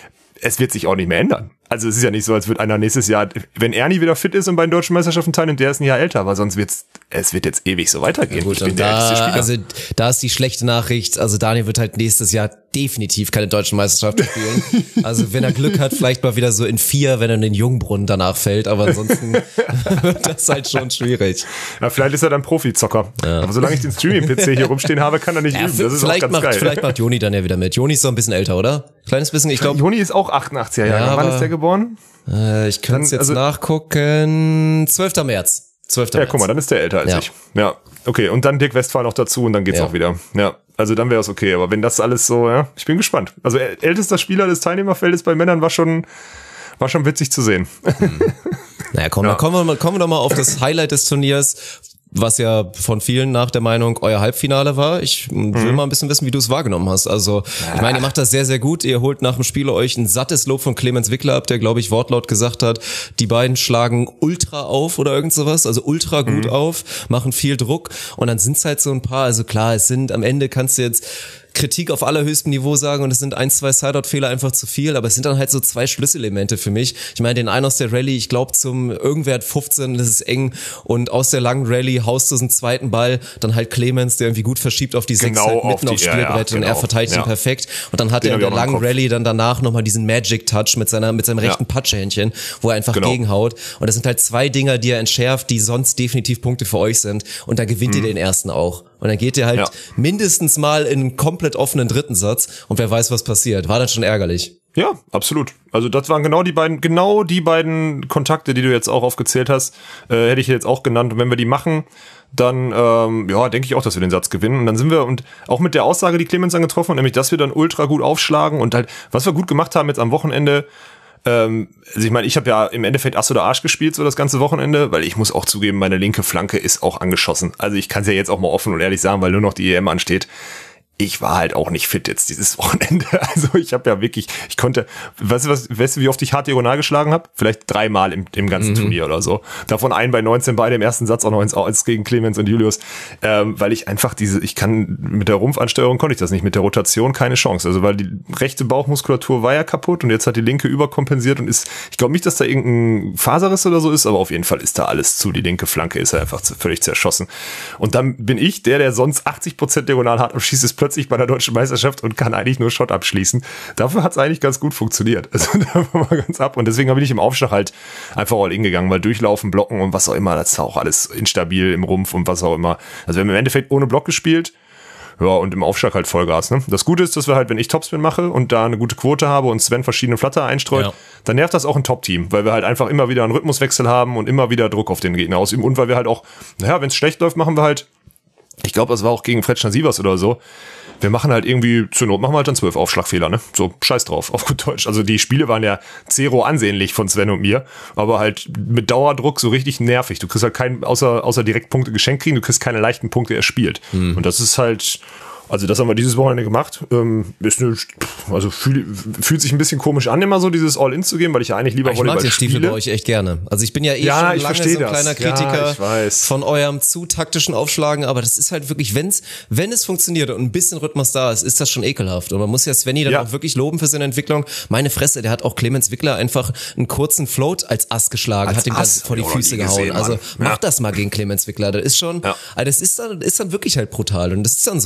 es wird sich auch nicht mehr ändern. Also es ist ja nicht so, als würde einer nächstes Jahr, wenn Ernie wieder fit ist und bei den deutschen Meisterschaften teilnimmt, der ist ein Jahr älter, aber sonst wird's, es wird jetzt ewig so weitergehen. Ja, gut, ich bin und der älteste da, Spieler. also da ist die schlechte Nachricht, also Daniel wird halt nächstes Jahr definitiv keine deutschen Meisterschaften spielen. Also wenn er Glück hat, vielleicht mal wieder so in vier, wenn er in den Jungbrunnen danach fällt, aber ansonsten wird das halt schon schwierig. Ja, vielleicht ist er dann Profizocker. Ja. Aber solange ich den Streaming-P C hier rumstehen habe, kann er nicht ja, üben. Das ist vielleicht auch ganz macht, geil. Vielleicht macht Joni dann ja wieder mit. Joni ist so ein bisschen älter, oder? Kleines bisschen, ich glaube. Joni ist auch achtundachtziger Jahre. Ja, wann ist der geboren? Äh, ich könnte es jetzt also, nachgucken. zwölfter März. zwölfter Ja, März. guck mal, dann ist der älter als ja. ich. Ja, okay. Und dann Dirk Westphal noch dazu und dann geht's ja. auch wieder. Ja, also dann wäre es okay. Aber wenn das alles so, ja, ich bin gespannt. Also ältester Spieler des Teilnehmerfeldes bei Männern war schon, war schon witzig zu sehen. Hm. Naja, komm, ja. dann kommen wir, mal, kommen wir doch mal auf das Highlight des Turniers, was ja von vielen nach der Meinung euer Halbfinale war. Ich will mhm. mal ein bisschen wissen, wie du es wahrgenommen hast. Also, ich meine, ihr macht das sehr, sehr gut. Ihr holt nach dem Spiel euch ein sattes Lob von Clemens Wickler ab, der, glaube ich, wortlaut gesagt hat, die beiden schlagen ultra auf oder irgend sowas, also ultra gut mhm. auf, machen viel Druck und dann sind es halt so ein paar, also klar, es sind, am Ende kannst du jetzt Kritik auf allerhöchstem Niveau sagen und es sind ein, zwei Sideout-Fehler einfach zu viel, aber es sind dann halt so zwei Schlüsselelemente für mich. Ich meine, den einen aus der Rallye, ich glaube zum irgendwer hat fünfzehn, das ist eng und aus der langen Rallye haust du so einen zweiten Ball, dann halt Clemens, der irgendwie gut verschiebt auf die sechs genau halt mitten auf die, aufs Spielbrett ja, ja, und genau. er verteidigt ihn ja. perfekt und dann hat den er in der langen Kopf. Rallye dann danach nochmal diesen Magic-Touch mit seiner mit seinem rechten ja. Patschehändchen, wo er einfach genau. gegenhaut und das sind halt zwei Dinger, die er entschärft, die sonst definitiv Punkte für euch sind und da gewinnt mhm. ihr den ersten auch. Und dann geht ihr halt ja. mindestens mal in einen komplett offenen dritten Satz und wer weiß, was passiert. War dann schon ärgerlich. Ja, absolut. Also das waren genau die beiden, genau die beiden Kontakte, die du jetzt auch aufgezählt hast, äh, hätte ich jetzt auch genannt. Und wenn wir die machen, dann ähm, ja, denke ich auch, dass wir den Satz gewinnen. Und dann sind wir, und auch mit der Aussage, die Clemens dann getroffen hat, nämlich, dass wir dann ultra gut aufschlagen und halt, was wir gut gemacht haben jetzt am Wochenende, Ähm, also ich meine, ich habe ja im Endeffekt Ass oder Arsch gespielt so das ganze Wochenende, weil ich muss auch zugeben, meine linke Flanke ist auch angeschossen. Also ich kann es ja jetzt auch mal offen und ehrlich sagen, weil nur noch die E M ansteht. Ich war halt auch nicht fit jetzt dieses Wochenende. Also ich habe ja wirklich, ich konnte, weißt du was, weißt du, wie oft ich hart diagonal geschlagen habe? Vielleicht dreimal im, im ganzen mhm. Turnier oder so. Davon einen bei neunzehn, beide im ersten Satz auch noch ins Aus gegen Clemens und Julius. Ähm, weil ich einfach diese, ich kann, mit der Rumpfansteuerung konnte ich das nicht, mit der Rotation keine Chance. Also weil die rechte Bauchmuskulatur war ja kaputt und jetzt hat die linke überkompensiert und ist, ich glaube nicht, dass da irgendein Faserriss oder so ist, aber auf jeden Fall ist da alles zu. Die linke Flanke ist ja einfach völlig zerschossen. Und dann bin ich, der, der sonst achtzig Prozent diagonal hart abschießt, ist plötzlich bei der deutschen Meisterschaft und kann eigentlich nur Shot abschließen. Dafür hat es eigentlich ganz gut funktioniert. Also da war mal ganz ab. Und deswegen bin ich im Aufschlag halt einfach all in gegangen, weil durchlaufen, blocken und was auch immer, das ist auch alles instabil im Rumpf und was auch immer. Also wir haben im Endeffekt ohne Block gespielt. Ja, und im Aufschlag halt Vollgas. Ne? Das Gute ist, dass wir halt, wenn ich Topspin mache und da eine gute Quote habe und Sven verschiedene Flatter einstreut, ja. dann nervt das auch ein Top-Team, weil wir halt einfach immer wieder einen Rhythmuswechsel haben und immer wieder Druck auf den Gegner ausüben. Und weil wir halt auch, naja, wenn es schlecht läuft, machen wir halt, ich glaube, das war auch gegen Fretschner Sievers oder so, wir machen halt irgendwie, zur Not machen wir halt dann zwölf Aufschlagfehler, ne? So, scheiß drauf, auf gut Deutsch. Also die Spiele waren ja zero ansehnlich von Sven und mir, aber halt mit Dauerdruck so richtig nervig. Du kriegst halt keinen, außer, außer Direktpunkte geschenkt kriegen, du kriegst keine leichten Punkte erspielt. Mhm. Und das ist halt, also das haben wir dieses Wochenende gemacht. Ähm, ist eine, also fühl, fühlt sich ein bisschen komisch an, immer so dieses All-In zu gehen, weil ich ja eigentlich lieber ich Volleyball spiele. Ich mag den Stiefel spiele. bei euch echt gerne. Also ich bin ja eh ja, schon lange so ein das. kleiner Kritiker ja, von eurem zu taktischen Aufschlagen, aber das ist halt wirklich, wenn's, wenn es funktioniert und ein bisschen Rhythmus da ist, ist das schon ekelhaft. Und man muss ja Svenny dann ja. auch wirklich loben für seine Entwicklung. Meine Fresse, der hat auch Clemens Wickler einfach einen kurzen Float als Ass geschlagen, als hat ihm Ass? dann vor die Füße gehauen. Gesehen, also ja. mach das mal gegen Clemens Wickler. Das ist schon, ja. also das ist dann, ist dann wirklich halt brutal. Und das ist dann so eine,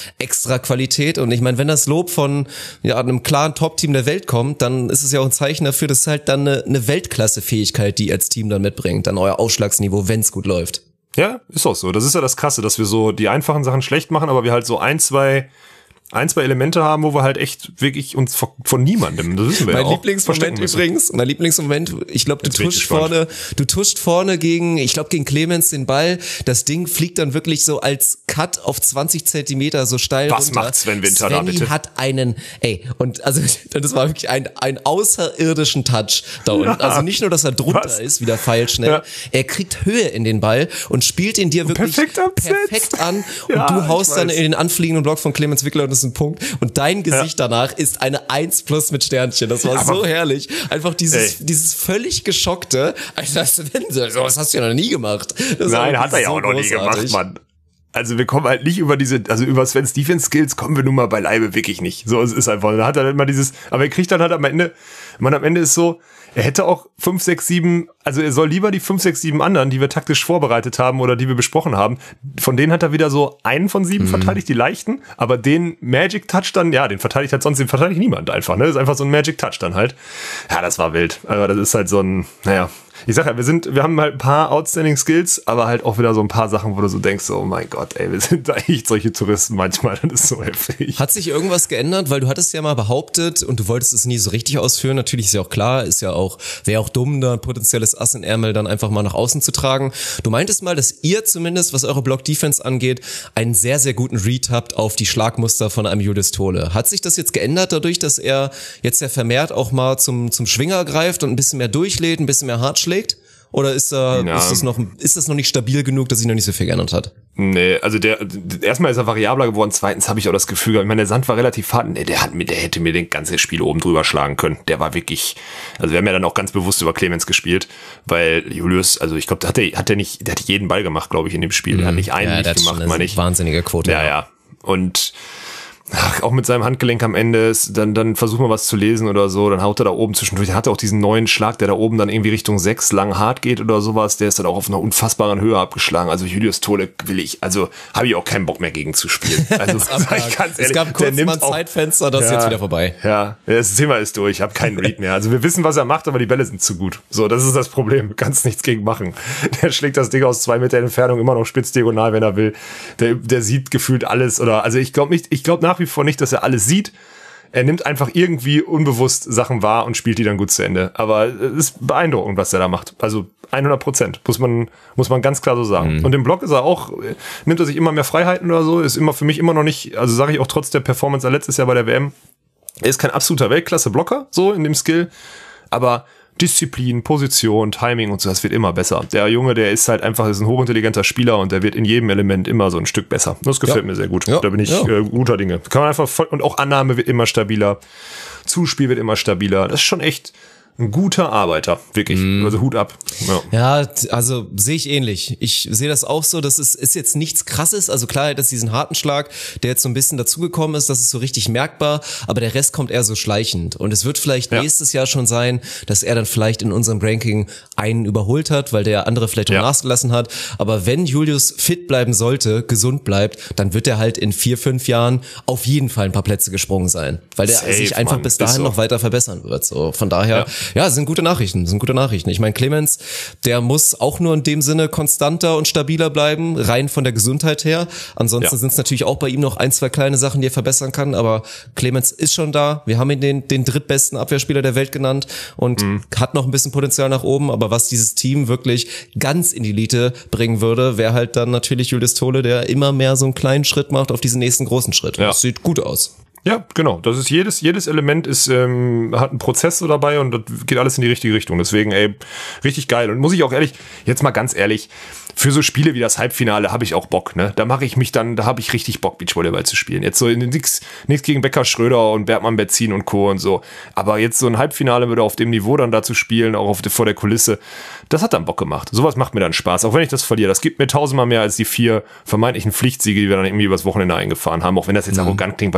extra Qualität. Und ich meine, wenn das Lob von ja einem klaren Top-Team der Welt kommt, dann ist es ja auch ein Zeichen dafür, dass es halt dann eine, eine Weltklasse-Fähigkeit, die ihr als Team dann mitbringt, dann euer Ausschlagsniveau, wenn es gut läuft. Ja, ist auch so. Das ist ja das Krasse, dass wir so die einfachen Sachen schlecht machen, aber wir halt so ein, zwei ein, zwei Elemente haben, wo wir halt echt wirklich uns von, von niemandem, das wissen wir mein ja auch, Lieblingsmoment übrigens, mein Lieblingsmoment, ich glaube, du tuscht vorne, du tuscht vorne gegen, ich glaube, gegen Clemens den Ball, das Ding fliegt dann wirklich so als Cut auf zwanzig Zentimeter so steil Was runter. macht Sven Winter Svenny da bitte? hat einen, ey, und also das war wirklich ein, ein außerirdischen Touch da unten. Ja. Also nicht nur, dass er drunter Was? ist, wieder feilschnell, ja. er kriegt Höhe in den Ball und spielt ihn dir wirklich perfekt, perfekt an ja, und du haust dann in den anfliegenden Block von Clemens Wickler und das ist ein Punkt. Und dein Gesicht ja. danach ist eine eins plus mit Sternchen. Das war aber so herrlich. Einfach dieses, dieses völlig geschockte, Alter, sowas hast du ja noch nie gemacht. Das Nein, hat er ja so auch noch großartig. nie gemacht, Mann. Also wir kommen halt nicht über diese, also über Svens Defense-Skills kommen wir nun mal beileibe wirklich nicht. So, es ist einfach, da hat er immer dieses, aber er kriegt dann halt am Ende, man am Ende ist so, er hätte auch fünf, sechs, sieben, also er soll lieber die fünf, sechs, sieben anderen, die wir taktisch vorbereitet haben oder die wir besprochen haben, von denen hat er wieder so einen von sieben mhm. verteidigt, die leichten, aber den Magic Touch dann, ja, den verteidigt halt sonst, den verteidigt niemand einfach, ne, das ist einfach so ein Magic Touch dann halt. Ja, das war wild, aber das ist halt so ein, naja, ich sag ja, wir sind, wir haben halt ein paar Outstanding Skills, aber halt auch wieder so ein paar Sachen, wo du so denkst, oh mein Gott, ey, wir sind da echt solche Touristen manchmal, das ist so heftig. Hat sich irgendwas geändert, weil du hattest ja mal behauptet und du wolltest es nie so richtig ausführen, natürlich ist ja auch klar, ist ja auch, wäre auch dumm, da ein potenzielles Ass in Ärmel dann einfach mal nach außen zu tragen. Du meintest mal, dass ihr zumindest, was eure Block-Defense angeht, einen sehr, sehr guten Read habt auf die Schlagmuster von einem Julius Tole. Hat sich das jetzt geändert dadurch, dass er jetzt ja vermehrt auch mal zum, zum Schwinger greift und ein bisschen mehr durchlädt, ein bisschen mehr hart schlägt? Oder ist, da, ja. ist, das noch, ist das noch nicht stabil genug, dass sich noch nicht so viel geändert hat? Nee, also der, erstmal ist er variabler geworden, zweitens habe ich auch das Gefühl gehabt, ich meine, der Sand war relativ hart, nee, der hat mir, der hätte mir den ganzen Spiel oben drüber schlagen können. Der war wirklich, also wir haben ja dann auch ganz bewusst über Clemens gespielt, weil Julius, also ich glaube, hat der, hat der nicht, der hat jeden Ball gemacht, glaube ich, in dem Spiel. Der hat nicht einen ja, nicht gemacht, meine ich. Wahnsinnige Quote. Ja, ja. Und ach, auch mit seinem Handgelenk am Ende, ist, dann, dann versucht man was zu lesen oder so, dann haut er da oben zwischendurch, er hatte auch diesen neuen Schlag, der da oben dann irgendwie Richtung sechs lang hart geht oder sowas, der ist dann auch auf einer unfassbaren Höhe abgeschlagen, also Julius Tole will ich, also habe ich auch keinen Bock mehr gegen zu spielen. Also sag ich ganz ehrlich, es gab kurz mal ein auch, Zeitfenster, das ja, ist jetzt wieder vorbei. Ja, das Thema ist durch, ich habe keinen Read mehr, also wir wissen, was er macht, aber die Bälle sind zu gut. So, das ist das Problem, du kannst nichts gegen machen. Der schlägt das Ding aus zwei Meter Entfernung immer noch spitz diagonal, wenn er will. Der, der sieht gefühlt alles oder, also ich glaube nicht, ich glaube nach wie vor nicht, dass er alles sieht. Er nimmt einfach irgendwie unbewusst Sachen wahr und spielt die dann gut zu Ende. Aber es ist beeindruckend, was er da macht. Also hundert Prozent, muss man, muss man ganz klar so sagen. Mhm. Und im Block ist er auch, nimmt er sich immer mehr Freiheiten oder so, ist immer für mich immer noch nicht, also sage ich auch trotz der Performance letztes Jahr bei der W M, er ist kein absoluter Weltklasse-Blocker, so in dem Skill, aber Disziplin, Position, Timing und so, das wird immer besser. Der Junge, der ist halt einfach, ist ein hochintelligenter Spieler und der wird in jedem Element immer so ein Stück besser. Das gefällt ja. mir sehr gut. Ja. Da bin ich ja. äh, guter Dinge. Kann man einfach voll, und auch Annahme wird immer stabiler. Zuspiel wird immer stabiler. Das ist schon echt ein guter Arbeiter, wirklich. Mm. Also Hut ab. Ja, ja, also sehe ich ähnlich. Ich sehe das auch so, das ist, ist jetzt nichts Krasses. Also klar, das ist diesen harten Schlag, der jetzt so ein bisschen dazugekommen ist, das ist so richtig merkbar, aber der Rest kommt eher so schleichend. Und es wird vielleicht ja. nächstes Jahr schon sein, dass er dann vielleicht in unserem Ranking einen überholt hat, weil der andere vielleicht auch ja. nachgelassen hat. Aber wenn Julius fit bleiben sollte, gesund bleibt, dann wird er halt in vier, fünf Jahren auf jeden Fall ein paar Plätze gesprungen sein, weil der Safe, sich einfach Mann. bis dahin so. noch weiter verbessern wird. So, von daher, ja. Ja, das sind gute Nachrichten, das sind gute Nachrichten. Ich meine, Clemens, der muss auch nur in dem Sinne konstanter und stabiler bleiben, rein von der Gesundheit her. Ansonsten ja. sind es natürlich auch bei ihm noch ein, zwei kleine Sachen, die er verbessern kann, aber Clemens ist schon da. Wir haben ihn den, den drittbesten Abwehrspieler der Welt genannt und mhm. hat noch ein bisschen Potenzial nach oben, aber was dieses Team wirklich ganz in die Elite bringen würde, wäre halt dann natürlich Julius Tole, der immer mehr so einen kleinen Schritt macht auf diesen nächsten großen Schritt. Ja. Das sieht gut aus. Ja, genau. Das ist jedes jedes Element ist ähm, hat einen Prozess so dabei und das geht alles in die richtige Richtung. Deswegen, ey, richtig geil. Und muss ich auch ehrlich, jetzt mal ganz ehrlich, für so Spiele wie das Halbfinale habe ich auch Bock, ne? Da mache ich mich dann, da habe ich richtig Bock, Beachvolleyball zu spielen. Jetzt so in den nix, nichts gegen Becker Schröder und Bergmann Betzin und Co. und so. Aber jetzt so ein Halbfinale wieder auf dem Niveau dann da zu spielen, auch auf, vor der Kulisse, das hat dann Bock gemacht. Sowas macht mir dann Spaß, auch wenn ich das verliere. Das gibt mir tausendmal mehr als die vier vermeintlichen Pflichtsiege, die wir dann irgendwie übers Wochenende eingefahren haben. Auch wenn das jetzt mhm. arrogant klingt, weil Becker Schröder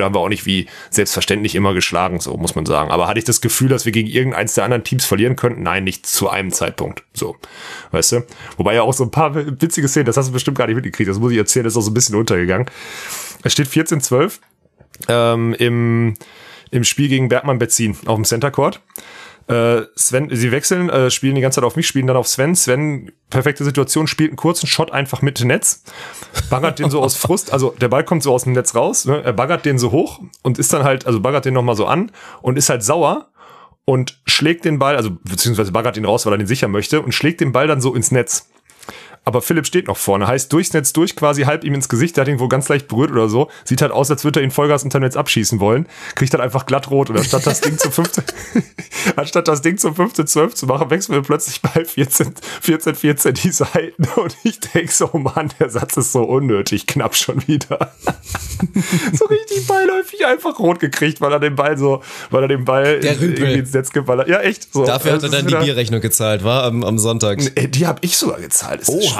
haben wir auch nicht wie selbstverständlich immer geschlagen, so muss man sagen. Aber hatte ich das Gefühl, dass wir gegen irgendeins der anderen Teams verlieren könnten? Nein, nicht zu einem Zeitpunkt. So, weißt du? Wobei ja auch so ein paar witzige Szenen, das hast du bestimmt gar nicht mitgekriegt, das muss ich erzählen, das ist auch so ein bisschen untergegangen. Es steht vierzehn zwölf ähm, im, im Spiel gegen Bergmann Betzin auf dem Center Court. Äh, Sven, sie wechseln, äh, spielen die ganze Zeit auf mich, spielen dann auf Sven. Sven, perfekte Situation, spielt einen kurzen Shot einfach mit dem Netz, baggert den so aus Frust, also der Ball kommt so aus dem Netz raus, ne? Er baggert den so hoch und ist dann halt, also baggert den nochmal so an und ist halt sauer und schlägt den Ball, also beziehungsweise baggert ihn raus, weil er den sichern möchte und schlägt den Ball dann so ins Netz. Aber Philipp steht noch vorne, heißt durchs Netz durch, quasi halb ihm ins Gesicht, der hat ihn wohl ganz leicht berührt oder so, sieht halt aus, als würde er ihn Vollgas unter Netz abschießen wollen, kriegt dann einfach glatt rot und anstatt das Ding zum fünfzehn anstatt das Ding zum fünfzehn zwölf zu machen, wechseln wir plötzlich bei vierzehn vierzehn die Seiten und ich denk so, oh Mann, der Satz ist so unnötig, knapp schon wieder. So richtig beiläufig einfach rot gekriegt, weil er den Ball so, weil er den Ball der irgendwie ins Netz geballert. Ja, echt. So. Dafür hat er dann die Bierrechnung gezahlt, war am, am Sonntag. Die habe ich sogar gezahlt. Ist oh.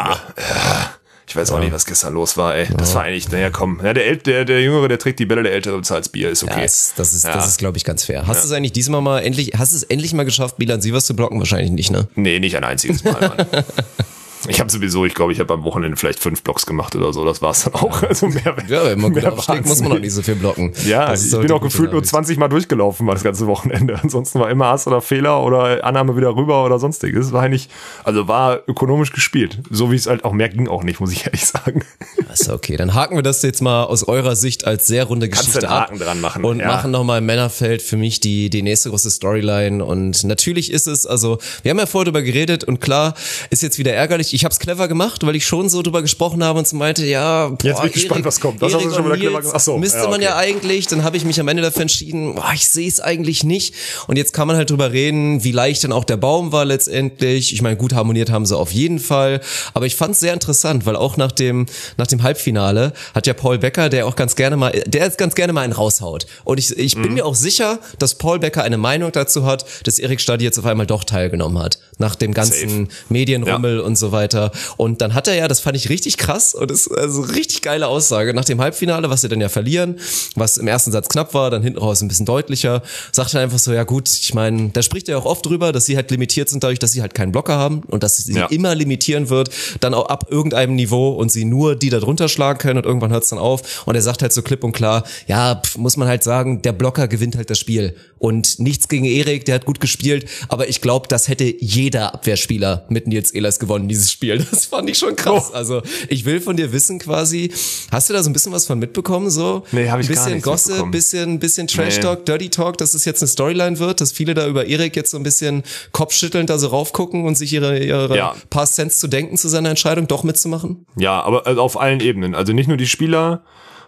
Ich weiß auch ja. nicht, was gestern los war, ey. Das ja. war eigentlich, naja, komm. Ja, der, El- der, der Jüngere, der trägt die Bälle, der Ältere bezahlt Bier, ist okay. Ja, das, das ist, ja. das ist glaube ich, ganz fair. Hast ja. du es eigentlich diesmal mal endlich, hast du es endlich mal geschafft, Bilan Sievers zu blocken? Wahrscheinlich nicht, ne? Nee, nicht ein einziges Mal, Mann. Ich habe sowieso, ich glaube, ich habe am Wochenende vielleicht fünf Blocks gemacht oder so. Das war's dann auch. Also mehr, ja, wenn man gut aufschlägt, muss man noch nicht so viel blocken. Ja, ich bin auch gefühlt nur zwanzig Mal durchgelaufen das ganze Wochenende. Ansonsten war immer Hass oder Fehler oder Annahme wieder rüber oder sonstiges. War eigentlich, also war ökonomisch gespielt. So wie es halt auch mehr ging auch nicht, muss ich ehrlich sagen. Ist okay, dann haken wir das jetzt mal aus eurer Sicht als sehr runde Geschichte Kannst du einen Haken ab dran machen. Und ja. machen nochmal im Männerfeld für mich die, die nächste große Storyline. Und natürlich ist es, also wir haben ja vorher drüber geredet und klar, ist jetzt wieder ärgerlich. Ich habe es clever gemacht, weil ich schon so drüber gesprochen habe und so meinte, ja, boah, jetzt bin ich gespannt, was kommt. Das hast du schon wieder clever gemacht. Ach so, müsste ja, okay. man ja eigentlich, dann habe ich mich am Ende dafür entschieden, boah, ich sehe es eigentlich nicht. Und jetzt kann man halt drüber reden, wie leicht dann auch der Baum war letztendlich. Ich meine, gut harmoniert haben sie auf jeden Fall. Aber ich fand es sehr interessant, weil auch nach dem, nach dem Halbfinale hat ja Paul Becker, der auch ganz gerne mal, der jetzt ganz gerne mal einen raushaut. Und ich, ich bin mhm. mir auch sicher, dass Paul Becker eine Meinung dazu hat, dass Erik Stadi jetzt auf einmal doch teilgenommen hat. Nach dem ganzen Safe. Medienrummel ja. und so weiter. Und dann hat er ja, das fand ich richtig krass und das ist also richtig geile Aussage. Nach dem Halbfinale, was sie dann ja verlieren, was im ersten Satz knapp war, dann hinten raus ein bisschen deutlicher, sagt er einfach so, ja gut, ich meine, da spricht er auch oft drüber, dass sie halt limitiert sind dadurch, dass sie halt keinen Blocker haben und dass sie ja. immer limitieren wird, dann auch ab irgendeinem Niveau und sie nur die da drunter schlagen können und irgendwann hört es dann auf. Und er sagt halt so klipp und klar, ja, pf, muss man halt sagen, der Blocker gewinnt halt das Spiel. Und nichts gegen Erik, der hat gut gespielt, aber ich glaube, das hätte jeder Abwehrspieler mit Nils Ehlers gewonnen, dieses Spiel. Das fand ich schon krass. Oh. Also ich will von dir wissen quasi, hast du da so ein bisschen was von mitbekommen? So? Nee, hab ich ein gar nicht Gossip, mitbekommen. bisschen, bisschen Trash-Talk, nee. Dirty Talk, dass es jetzt eine Storyline wird, dass viele da über Erik jetzt so ein bisschen kopfschüttelnd da so raufgucken und sich ihre, ihre ja. paar Cents zu denken zu seiner Entscheidung, doch mitzumachen? Ja, aber also auf allen Ebenen. Also nicht nur die Spieler,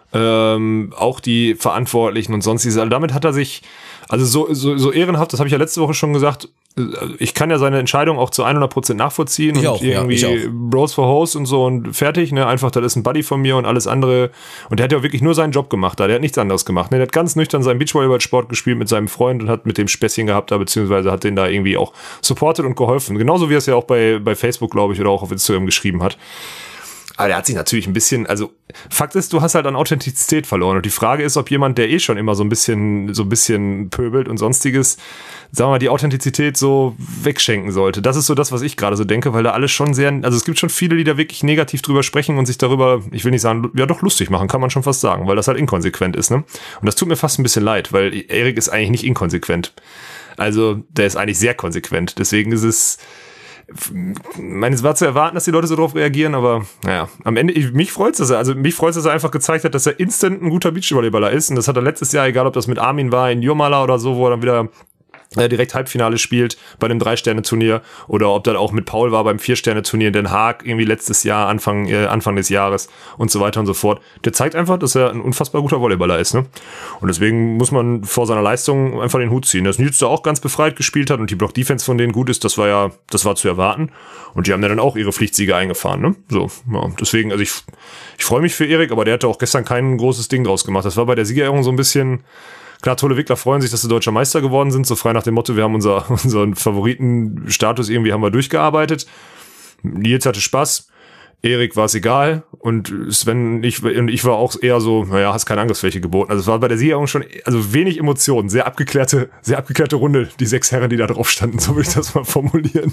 ähm, auch die Verantwortlichen und sonstiges. Also damit hat er sich, also so, so, so ehrenhaft, das habe ich ja letzte Woche schon gesagt, ich kann ja seine Entscheidung auch zu hundert Prozent nachvollziehen ich und auch, irgendwie ja, ich auch. Bros for Host und so und fertig, ne, einfach, das ist ein Buddy von mir und alles andere und der hat ja wirklich nur seinen Job gemacht da, der hat nichts anderes gemacht, ne, der hat ganz nüchtern seinen Beachvolleyball-Sport gespielt mit seinem Freund und hat mit dem Späßchen gehabt da, beziehungsweise hat den da irgendwie auch supportet und geholfen, genauso wie er es ja auch bei, bei Facebook, glaube ich, oder auch auf Instagram geschrieben hat. Aber der hat sich natürlich ein bisschen, also Fakt ist, du hast halt an Authentizität verloren und die Frage ist, ob jemand, der eh schon immer so ein bisschen, so ein bisschen pöbelt und sonstiges, sagen wir mal, die Authentizität so wegschenken sollte. Das ist so das, was ich gerade so denke, weil da alles schon sehr, also es gibt schon viele, die da wirklich negativ drüber sprechen und sich darüber, ich will nicht sagen, ja doch lustig machen, kann man schon fast sagen, weil das halt inkonsequent ist, ne? Und das tut mir fast ein bisschen leid, weil Erik ist eigentlich nicht inkonsequent. Also, der ist eigentlich sehr konsequent, deswegen ist es, ich meine, es war zu erwarten, dass die Leute so drauf reagieren, aber naja, am Ende, ich, mich freut's, dass er, also mich freut's, dass er einfach gezeigt hat, dass er instant ein guter Beachvolleyballer ist und das hat er letztes Jahr, egal ob das mit Armin war, in Jurmala oder so, wo er dann wieder direkt Halbfinale spielt bei dem Drei-Sterne-Turnier oder ob das auch mit Paul war beim Vier-Sterne-Turnier in Den Haag irgendwie letztes Jahr, Anfang äh, Anfang des Jahres und so weiter und so fort. Der zeigt einfach, dass er ein unfassbar guter Volleyballer ist, ne? Und deswegen muss man vor seiner Leistung einfach den Hut ziehen. Dass Nils da auch ganz befreit gespielt hat und die Block-Defense von denen gut ist, das war ja, das war zu erwarten. Und die haben dann auch ihre Pflichtsiege eingefahren, ne? So, ja, deswegen, also ich, ich freue mich für Erik, aber der hatte auch gestern kein großes Ding draus gemacht. Das war bei der Siegerehrung so ein bisschen. Klar, tolle Wickler freuen sich, dass sie deutscher Meister geworden sind, so frei nach dem Motto, wir haben unser, unseren Favoritenstatus irgendwie haben wir durchgearbeitet. Nils hatte Spaß. Erik war es egal und Sven ich, und ich war auch eher so, naja, hast keine Angriffsfläche geboten. Also es war bei der Siegerehrung schon, also wenig Emotionen, sehr abgeklärte, sehr abgeklärte Runde, die sechs Herren, die da drauf standen, so würde ich das mal formulieren.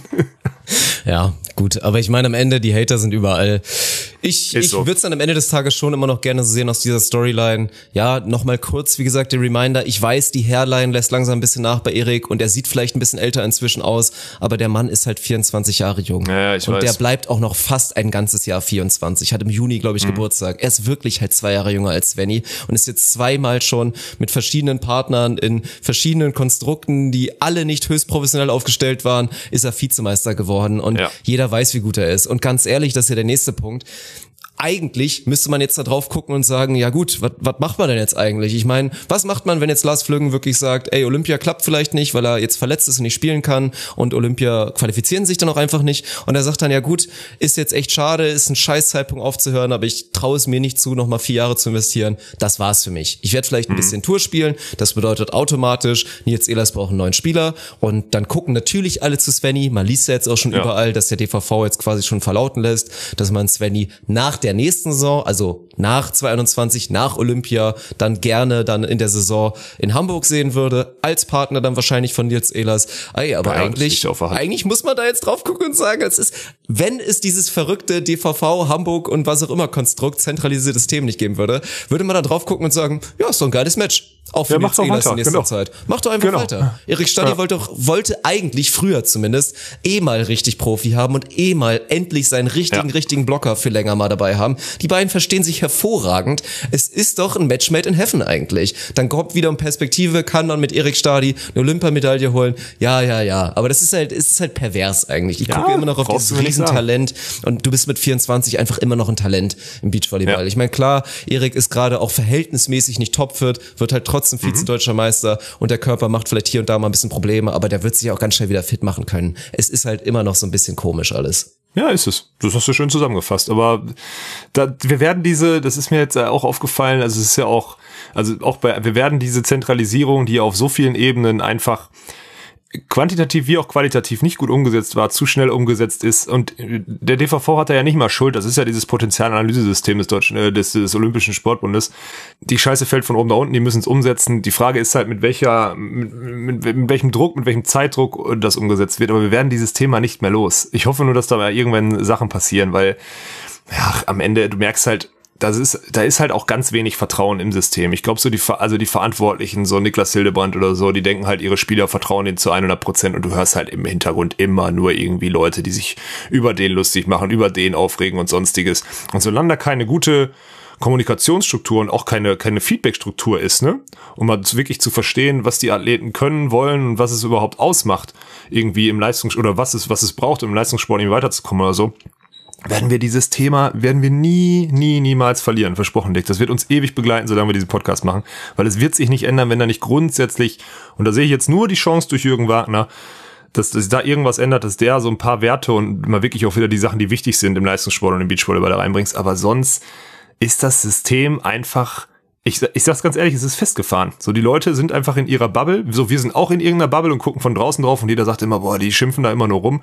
Ja, gut, aber ich meine am Ende, die Hater sind überall. Ich, ich so. würde es dann am Ende des Tages schon immer noch gerne so sehen aus dieser Storyline. Ja, nochmal kurz, wie gesagt, der Reminder, ich weiß, die Hairline lässt langsam ein bisschen nach bei Erik und er sieht vielleicht ein bisschen älter inzwischen aus, aber der Mann ist halt vierundzwanzig Jahre jung. Ja, ich und weiß. der bleibt auch noch fast ein ganzes Jahr vierundzwanzig, hat im Juni, glaube ich, mhm. Geburtstag. Er ist wirklich halt zwei Jahre jünger als Svenny und ist jetzt zweimal schon mit verschiedenen Partnern in verschiedenen Konstrukten, die alle nicht höchst professionell aufgestellt waren, ist er Vizemeister geworden und ja. jeder weiß, wie gut er ist. Und ganz ehrlich, das ist ja der nächste Punkt. Eigentlich müsste man jetzt da drauf gucken und sagen, ja gut, was macht man denn jetzt eigentlich? Ich meine, was macht man, wenn jetzt Lars Flüggen wirklich sagt, ey, Olympia klappt vielleicht nicht, weil er jetzt verletzt ist und nicht spielen kann und Olympia qualifizieren sich dann auch einfach nicht und er sagt dann, ja gut, ist jetzt echt schade, ist ein scheiß Zeitpunkt aufzuhören, aber ich traue es mir nicht zu, nochmal vier Jahre zu investieren. Das war's für mich. Ich werde vielleicht ein mhm. bisschen Tour spielen, das bedeutet automatisch, Nils Ehlers braucht einen neuen Spieler und dann gucken natürlich alle zu Svenny, man liest ja jetzt auch schon ja. überall, dass der D V V jetzt quasi schon verlauten lässt, dass man Svenny nach der nächsten Saison, also nach zwanzig einundzwanzig, nach Olympia, dann gerne dann in der Saison in Hamburg sehen würde, als Partner dann wahrscheinlich von Nils Ehlers. Ey, aber ja, eigentlich, eigentlich muss man da jetzt drauf gucken und sagen, es ist, wenn es dieses verrückte D V V, Hamburg und was auch immer Konstrukt, zentralisierte System nicht geben würde, würde man da drauf gucken und sagen, ja, ist doch ein geiles Match. Auch für ja, Nils Ehlers in nächster genau. Zeit. Mach doch einfach genau. weiter. Erik Stadi ja. wollte, wollte eigentlich früher zumindest eh mal richtig Profi haben und eh mal endlich seinen richtigen, ja. richtigen Blocker für länger mal dabei haben. Die beiden verstehen sich hervorragend. Es ist doch ein Match made in heaven eigentlich. Dann kommt wieder um Perspektive, kann man mit Erik Stadi eine Olympiamedaille holen. Ja, ja, ja. Aber das ist halt, es ist halt pervers eigentlich. Ich ja, gucke immer noch auf dieses Riesentalent und du bist mit vierundzwanzig einfach immer noch ein Talent im Beachvolleyball. Ja. Ich meine, klar, Erik ist gerade auch verhältnismäßig nicht topfit, wird halt trotzdem Vize-Deutscher Meister und der Körper macht vielleicht hier und da mal ein bisschen Probleme, aber der wird sich auch ganz schnell wieder fit machen können. Es ist halt immer noch so ein bisschen komisch alles. Ja, ist es. Das hast du schön zusammengefasst. Aber da, wir werden diese, das ist mir jetzt auch aufgefallen, also es ist ja auch, also auch bei, wir werden diese Zentralisierung, die auf so vielen Ebenen einfach quantitativ wie auch qualitativ nicht gut umgesetzt war, zu schnell umgesetzt ist und der D V V hat da ja nicht mal Schuld, das ist ja dieses Potenzialanalysesystem des deutschen, äh, des, des Olympischen Sportbundes. Die Scheiße fällt von oben nach unten, die müssen es umsetzen. Die Frage ist halt, mit welcher, mit, mit, mit welchem Druck, mit welchem Zeitdruck das umgesetzt wird, aber wir werden dieses Thema nicht mehr los. Ich hoffe nur, dass da irgendwann Sachen passieren, weil ja, am Ende, du merkst halt, das ist, da ist halt auch ganz wenig Vertrauen im System. Ich glaube, so die, also die Verantwortlichen, so Niklas Hildebrand oder so, die denken halt, ihre Spieler vertrauen denen zu hundert Prozent und du hörst halt im Hintergrund immer nur irgendwie Leute, die sich über den lustig machen, über den aufregen und sonstiges. Und solange da keine gute Kommunikationsstruktur und auch keine, keine Feedbackstruktur ist, ne, um mal wirklich zu verstehen, was die Athleten können, wollen und was es überhaupt ausmacht, irgendwie im Leistungs- oder was es, was es braucht, um im Leistungssport irgendwie weiterzukommen oder so, werden wir dieses Thema, werden wir nie, nie, niemals verlieren, versprochen, Dick. Das wird uns ewig begleiten, solange wir diesen Podcast machen, weil es wird sich nicht ändern, wenn da nicht grundsätzlich, und da sehe ich jetzt nur die Chance durch Jürgen Wagner, dass, dass da irgendwas ändert, dass der so ein paar Werte und mal wirklich auch wieder die Sachen, die wichtig sind im Leistungssport und im Beachvolleyball da reinbringst, aber sonst ist das System einfach, ich, ich sag's ganz ehrlich, es ist festgefahren. So, die Leute sind einfach in ihrer Bubble, so, wir sind auch in irgendeiner Bubble und gucken von draußen drauf und jeder sagt immer, boah, die schimpfen da immer nur rum.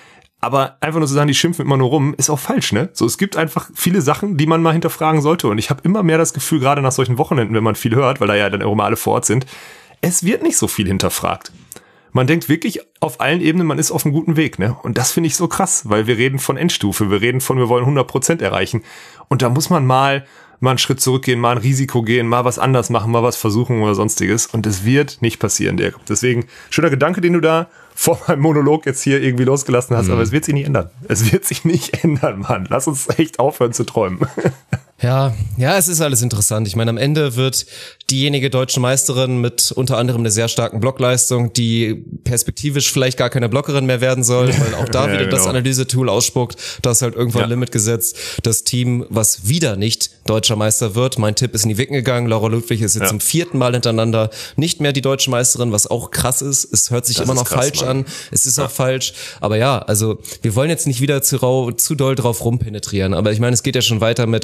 Aber einfach nur zu sagen, die schimpfen immer nur rum, ist auch falsch, ne? So, es gibt einfach viele Sachen, die man mal hinterfragen sollte. Und ich habe immer mehr das Gefühl, gerade nach solchen Wochenenden, wenn man viel hört, weil da ja dann auch mal alle vor Ort sind, es wird nicht so viel hinterfragt. Man denkt wirklich auf allen Ebenen, man ist auf einem guten Weg, ne? Und das finde ich so krass, weil wir reden von Endstufe, wir reden von, wir wollen hundert Prozent erreichen. Und da muss man mal, mal einen Schritt zurückgehen, mal ein Risiko gehen, mal was anders machen, mal was versuchen oder sonstiges. Und es wird nicht passieren, Dirk. Deswegen, schöner Gedanke, den du da vor meinem Monolog jetzt hier irgendwie losgelassen hast, mhm. aber es wird sich nicht ändern. Es wird sich nicht ändern, Mann. Lass uns echt aufhören zu träumen. Ja, ja, es ist alles interessant. Ich meine, am Ende wird diejenige deutsche Meisterin mit unter anderem einer sehr starken Blockleistung, die perspektivisch vielleicht gar keine Blockerin mehr werden soll, weil auch da ja, wieder genau. das Analysetool ausspuckt, da ist halt irgendwann ja. ein Limit gesetzt. Das Team, was wieder nicht deutscher Meister wird, mein Tipp ist in die Wicken gegangen. Laura Ludwig ist jetzt ja. zum vierten Mal hintereinander nicht mehr die deutsche Meisterin, was auch krass ist. Es hört sich das immer noch krass, falsch Mann. an. Es ist ja. auch falsch. Aber ja, also wir wollen jetzt nicht wieder zu rau, zu doll drauf rumpenetrieren. Aber ich meine, es geht ja schon weiter mit, kannst du vielleicht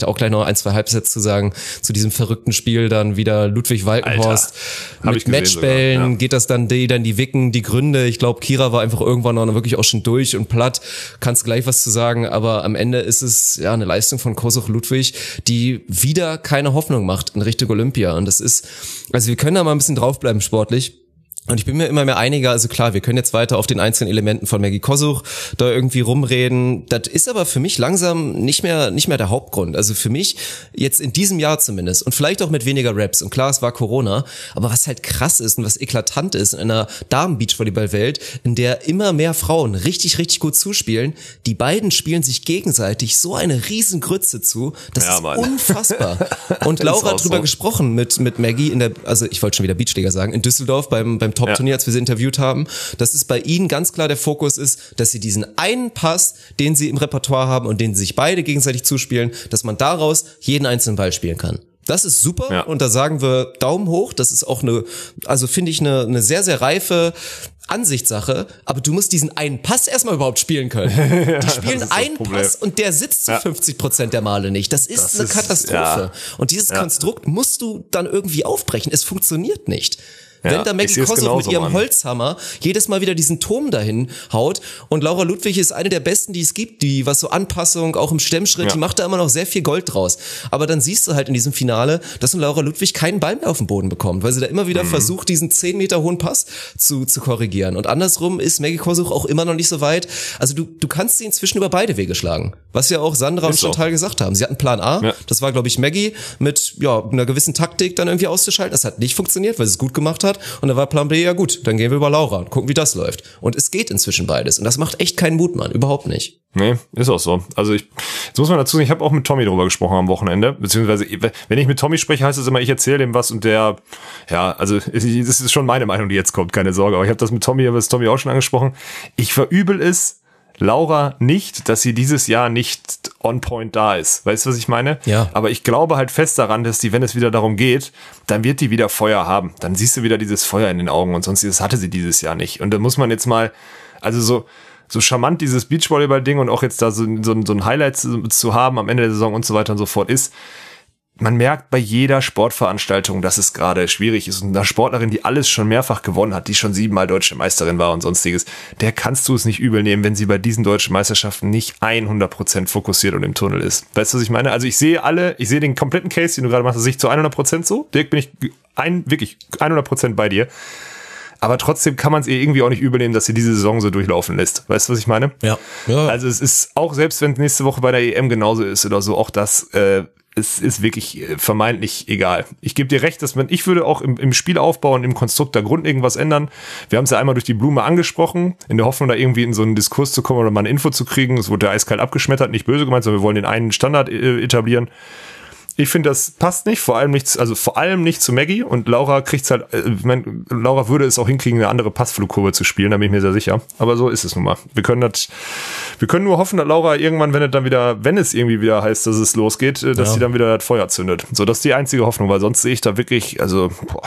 vielleicht auch gleich noch ein, zwei Halbsätze zu sagen, zu diesem verrückten Spiel dann wieder Ludwig Walkenhorst Alter, mit Matchbällen, sogar, ja. geht das dann die, dann die Wicken, die Gründe. Ich glaube, Kira war einfach irgendwann noch wirklich auch schon durch und platt. Kannst gleich was zu sagen, aber am Ende ist es ja eine Leistung von Kosuch Ludwig, die wieder keine Hoffnung macht in Richtung Olympia. Und das ist, also wir können da mal ein bisschen draufbleiben sportlich. Und ich bin mir immer mehr einiger, also klar, wir können jetzt weiter auf den einzelnen Elementen von Maggie Kosuch da irgendwie rumreden. Das ist aber für mich langsam nicht mehr nicht mehr der Hauptgrund. Also für mich jetzt in diesem Jahr zumindest und vielleicht auch mit weniger Raps. Und klar, es war Corona, aber was halt krass ist und was eklatant ist in einer Damen-Beachvolleyball-Welt, in der immer mehr Frauen richtig, richtig gut zuspielen, die beiden spielen sich gegenseitig so eine riesen Grütze zu. Das ja, ist Mann. unfassbar. Und Laura hat drüber so. gesprochen mit mit Maggie in der, also ich wollte schon wieder Beachliga sagen, in Düsseldorf beim beim Top-Turnier, ja. als wir sie interviewt haben, dass es bei ihnen ganz klar der Fokus ist, dass sie diesen einen Pass, den sie im Repertoire haben und den sie sich beide gegenseitig zuspielen, dass man daraus jeden einzelnen Ball spielen kann. Das ist super ja. und da sagen wir Daumen hoch. Das ist auch eine, also finde ich eine, eine sehr, sehr reife Ansichtssache, aber du musst diesen einen Pass erstmal überhaupt spielen können. Die spielen einen Pass und der sitzt zu ja. fünfzig Prozent der Male nicht. Das ist das eine ist, Katastrophe. Ja. Und dieses ja. Konstrukt musst du dann irgendwie aufbrechen. Es funktioniert nicht. Ja, wenn da Maggie Kosuch mit ihrem Mann. Holzhammer jedes Mal wieder diesen Turm dahin haut und Laura Ludwig ist eine der besten, die es gibt, die was so Anpassung, auch im Stemmschritt, ja. die macht da immer noch sehr viel Gold draus. Aber dann siehst du halt in diesem Finale, dass Laura Ludwig keinen Ball mehr auf den Boden bekommt, weil sie da immer wieder mhm. versucht, diesen zehn Meter hohen Pass zu zu korrigieren. Und andersrum ist Maggie Kosuch auch immer noch nicht so weit. Also du du kannst sie inzwischen über beide Wege schlagen. Was ja auch Sandra und Chantal gesagt haben. Sie hatten Plan A, ja. das war glaube ich Maggie, mit ja einer gewissen Taktik dann irgendwie auszuschalten. Das hat nicht funktioniert, weil sie es gut gemacht hat. Und dann war Plan B, ja gut, dann gehen wir über Laura und gucken, wie das läuft. Und es geht inzwischen beides. Und das macht echt keinen Mut, Mann. Überhaupt nicht. Nee, ist auch so. Also ich, jetzt muss man dazu sagen, ich habe auch mit Tommy drüber gesprochen am Wochenende. Beziehungsweise, wenn ich mit Tommy spreche, heißt es immer, ich erzähle dem was und der, ja, also das ist schon meine Meinung, die jetzt kommt, keine Sorge. Aber ich habe das mit Tommy, habe das Tommy auch schon angesprochen. Ich verübel es Laura nicht, dass sie dieses Jahr nicht on point da ist. Weißt du, was ich meine? Ja. Aber ich glaube halt fest daran, dass die, wenn es wieder darum geht, dann wird die wieder Feuer haben. Dann siehst du wieder dieses Feuer in den Augen und sonst, das hatte sie dieses Jahr nicht. Und da muss man jetzt mal, also so, so charmant dieses Beachvolleyball-Ding und auch jetzt da so, so, so ein Highlight zu, zu haben am Ende der Saison und so weiter und so fort ist, man merkt bei jeder Sportveranstaltung, dass es gerade schwierig ist. Und eine Sportlerin, die alles schon mehrfach gewonnen hat, die schon siebenmal deutsche Meisterin war und sonstiges, der kannst du es nicht übel nehmen, wenn sie bei diesen deutschen Meisterschaften nicht hundert Prozent fokussiert und im Tunnel ist. Weißt du, was ich meine? Also ich sehe alle, ich sehe den kompletten Case, den du gerade machst, sehe ich zu hundert Prozent so. Dirk, bin ich ein, wirklich hundert Prozent bei dir. Aber trotzdem kann man es ihr irgendwie auch nicht übel nehmen, dass sie diese Saison so durchlaufen lässt. Weißt du, was ich meine? Ja. ja. Also es ist auch, selbst wenn es nächste Woche bei der E M genauso ist oder so, auch das äh, es ist wirklich vermeintlich egal. Ich gebe dir recht, dass man, ich würde auch im, im Spielaufbau und im Konstrukt der Grund irgendwas ändern. Wir haben es ja einmal durch die Blume angesprochen, in der Hoffnung, da irgendwie in so einen Diskurs zu kommen oder mal eine Info zu kriegen. Es wurde ja eiskalt abgeschmettert, nicht böse gemeint, sondern wir wollen den einen Standard äh, etablieren. Ich finde, das passt nicht, vor allem nicht, also vor allem nicht zu Maggie und Laura kriegt's halt, äh, ich mein, Laura würde es auch hinkriegen, eine andere Passflugkurve zu spielen, da bin ich mir sehr sicher. Aber so ist es nun mal. Wir können das, wir können nur hoffen, dass Laura irgendwann, wenn es dann wieder, wenn es irgendwie wieder heißt, dass es losgeht, dass ja. sie dann wieder das Feuer zündet. So, das ist die einzige Hoffnung, weil sonst sehe ich da wirklich, also, boah,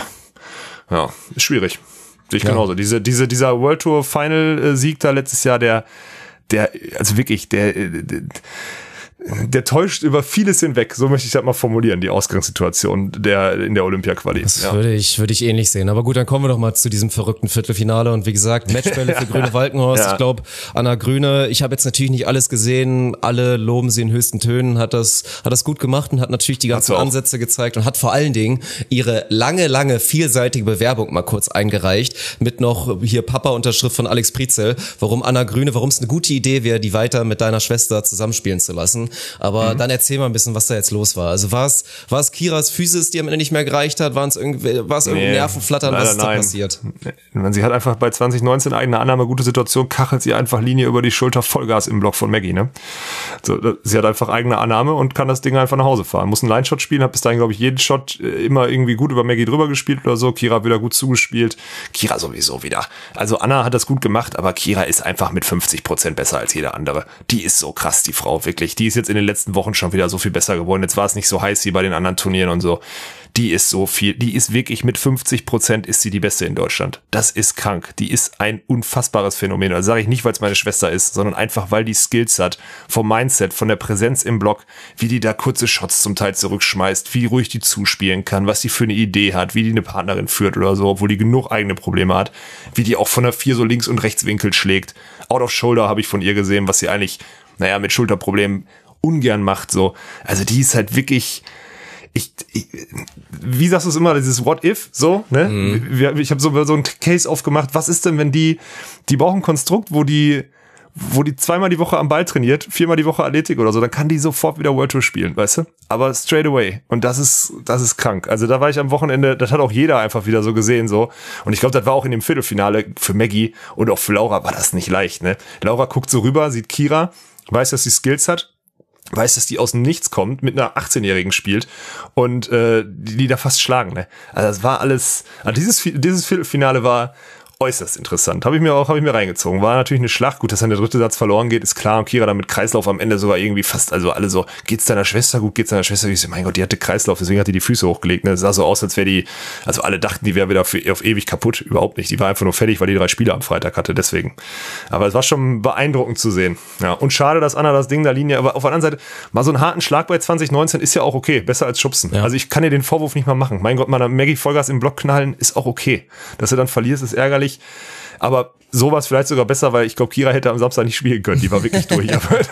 ja, ist schwierig. Sehe ich ja. genauso. Diese, diese, dieser World Tour Final Sieg da letztes Jahr, der, der, also wirklich, der, der Der täuscht über vieles hinweg, so möchte ich das mal formulieren, die Ausgangssituation der in der Olympia-Quali. Das ja. würde ich würde ich ähnlich sehen. Aber gut, dann kommen wir doch mal zu diesem verrückten Viertelfinale und wie gesagt, Matchbälle für Grüne Walkenhorst. Ja. Ich glaube, Anna Grüne, ich habe jetzt natürlich nicht alles gesehen, alle loben sie in höchsten Tönen, hat das hat das gut gemacht und hat natürlich die ganzen Ansätze gezeigt und hat vor allen Dingen ihre lange, lange, vielseitige Bewerbung mal kurz eingereicht mit noch hier Papa-Unterschrift von Alex Prizel, warum Anna Grüne, warum es eine gute Idee wäre, die weiter mit deiner Schwester zusammenspielen zu lassen. Aber mhm. dann erzähl mal ein bisschen, was da jetzt los war. Also war es, war es Kiras Physis, die am Ende nicht mehr gereicht hat? War es irgendwie, war es irgendwie nee, Nervenflattern? Was ist da passiert? Sie hat einfach bei zwanzig neunzehn eigene Annahme, gute Situation, kachelt sie einfach Linie über die Schulter, Vollgas im Block von Maggie, ne? So, sie hat einfach eigene Annahme und kann das Ding einfach nach Hause fahren. Muss einen Line-Shot spielen, hat bis dahin, glaube ich, jeden Shot immer irgendwie gut über Maggie drüber gespielt oder so. Kira wieder gut zugespielt. Kira sowieso wieder. Also Anna hat das gut gemacht, aber Kira ist einfach mit fünfzig Prozent besser als jeder andere. Die ist so krass, die Frau, wirklich. Die ist jetzt in den letzten Wochen schon wieder so viel besser geworden. Jetzt war es nicht so heiß wie bei den anderen Turnieren und so. die ist so viel, die ist wirklich mit fünfzig Prozent ist sie die beste in Deutschland. Das ist krank. Die ist ein unfassbares Phänomen. Das sage ich nicht, weil es meine Schwester ist, sondern einfach, weil die Skills hat, vom Mindset, von der Präsenz im Block, wie die da kurze Shots zum Teil zurückschmeißt, wie ruhig die zuspielen kann, was die für eine Idee hat, wie die eine Partnerin führt oder so, obwohl die genug eigene Probleme hat, wie die auch von der vier so links und rechts Winkel schlägt. Out of Shoulder habe ich von ihr gesehen, was sie eigentlich, naja, mit Schulterproblemen ungern macht, so. Also die ist halt wirklich, Ich, ich, wie sagst du es immer, dieses What if, so, ne? Mhm. Ich habe so, so einen Case aufgemacht, was ist denn, wenn die, die brauchen ein Konstrukt, wo die, wo die zweimal die Woche am Ball trainiert, viermal die Woche Athletik oder so, dann kann die sofort wieder World Tour spielen, weißt du? Aber straight away. Und das ist, das ist krank. Also da war ich am Wochenende, das hat auch jeder einfach wieder so gesehen, so. Und ich glaube, das war auch in dem Viertelfinale für Maggie und auch für Laura war das nicht leicht, ne? Laura guckt so rüber, sieht Kira, weiß, dass sie Skills hat, weiß, dass die aus dem Nichts kommt, mit einer achtzehnjährigen spielt und äh, die, die da fast schlagen. Ne? Also das war alles, also dieses, dieses Viertelfinale war äußerst interessant. Habe ich mir auch, habe ich mir reingezogen. War natürlich eine Schlacht. Gut, dass dann der dritte Satz verloren geht, ist klar. Und Kira dann mit Kreislauf am Ende sogar irgendwie fast, also alle so, geht's deiner Schwester gut, geht's deiner Schwester gut? Ich so, mein Gott, die hatte Kreislauf, deswegen hat die die Füße hochgelegt. Ne? Es sah so aus, als wäre die, also alle dachten, die wäre wieder für, auf ewig kaputt. Überhaupt nicht. Die war einfach nur fertig, weil die drei Spiele am Freitag hatte, deswegen. Aber es war schon beeindruckend zu sehen. Ja, und schade, dass Anna das Ding da Linie, aber auf der anderen Seite, mal so einen harten Schlag bei zwanzig neunzehn ist ja auch okay. Besser als schubsen. Ja. Also ich kann dir den Vorwurf nicht mal machen. Mein Gott, mal Maggie Vollgas im Block knallen, ist auch okay. Dass du dann verlierst, ist ärgerlich. Aber sowas vielleicht sogar besser, weil ich glaube, Kira hätte am Samstag nicht spielen können. Die war wirklich durch.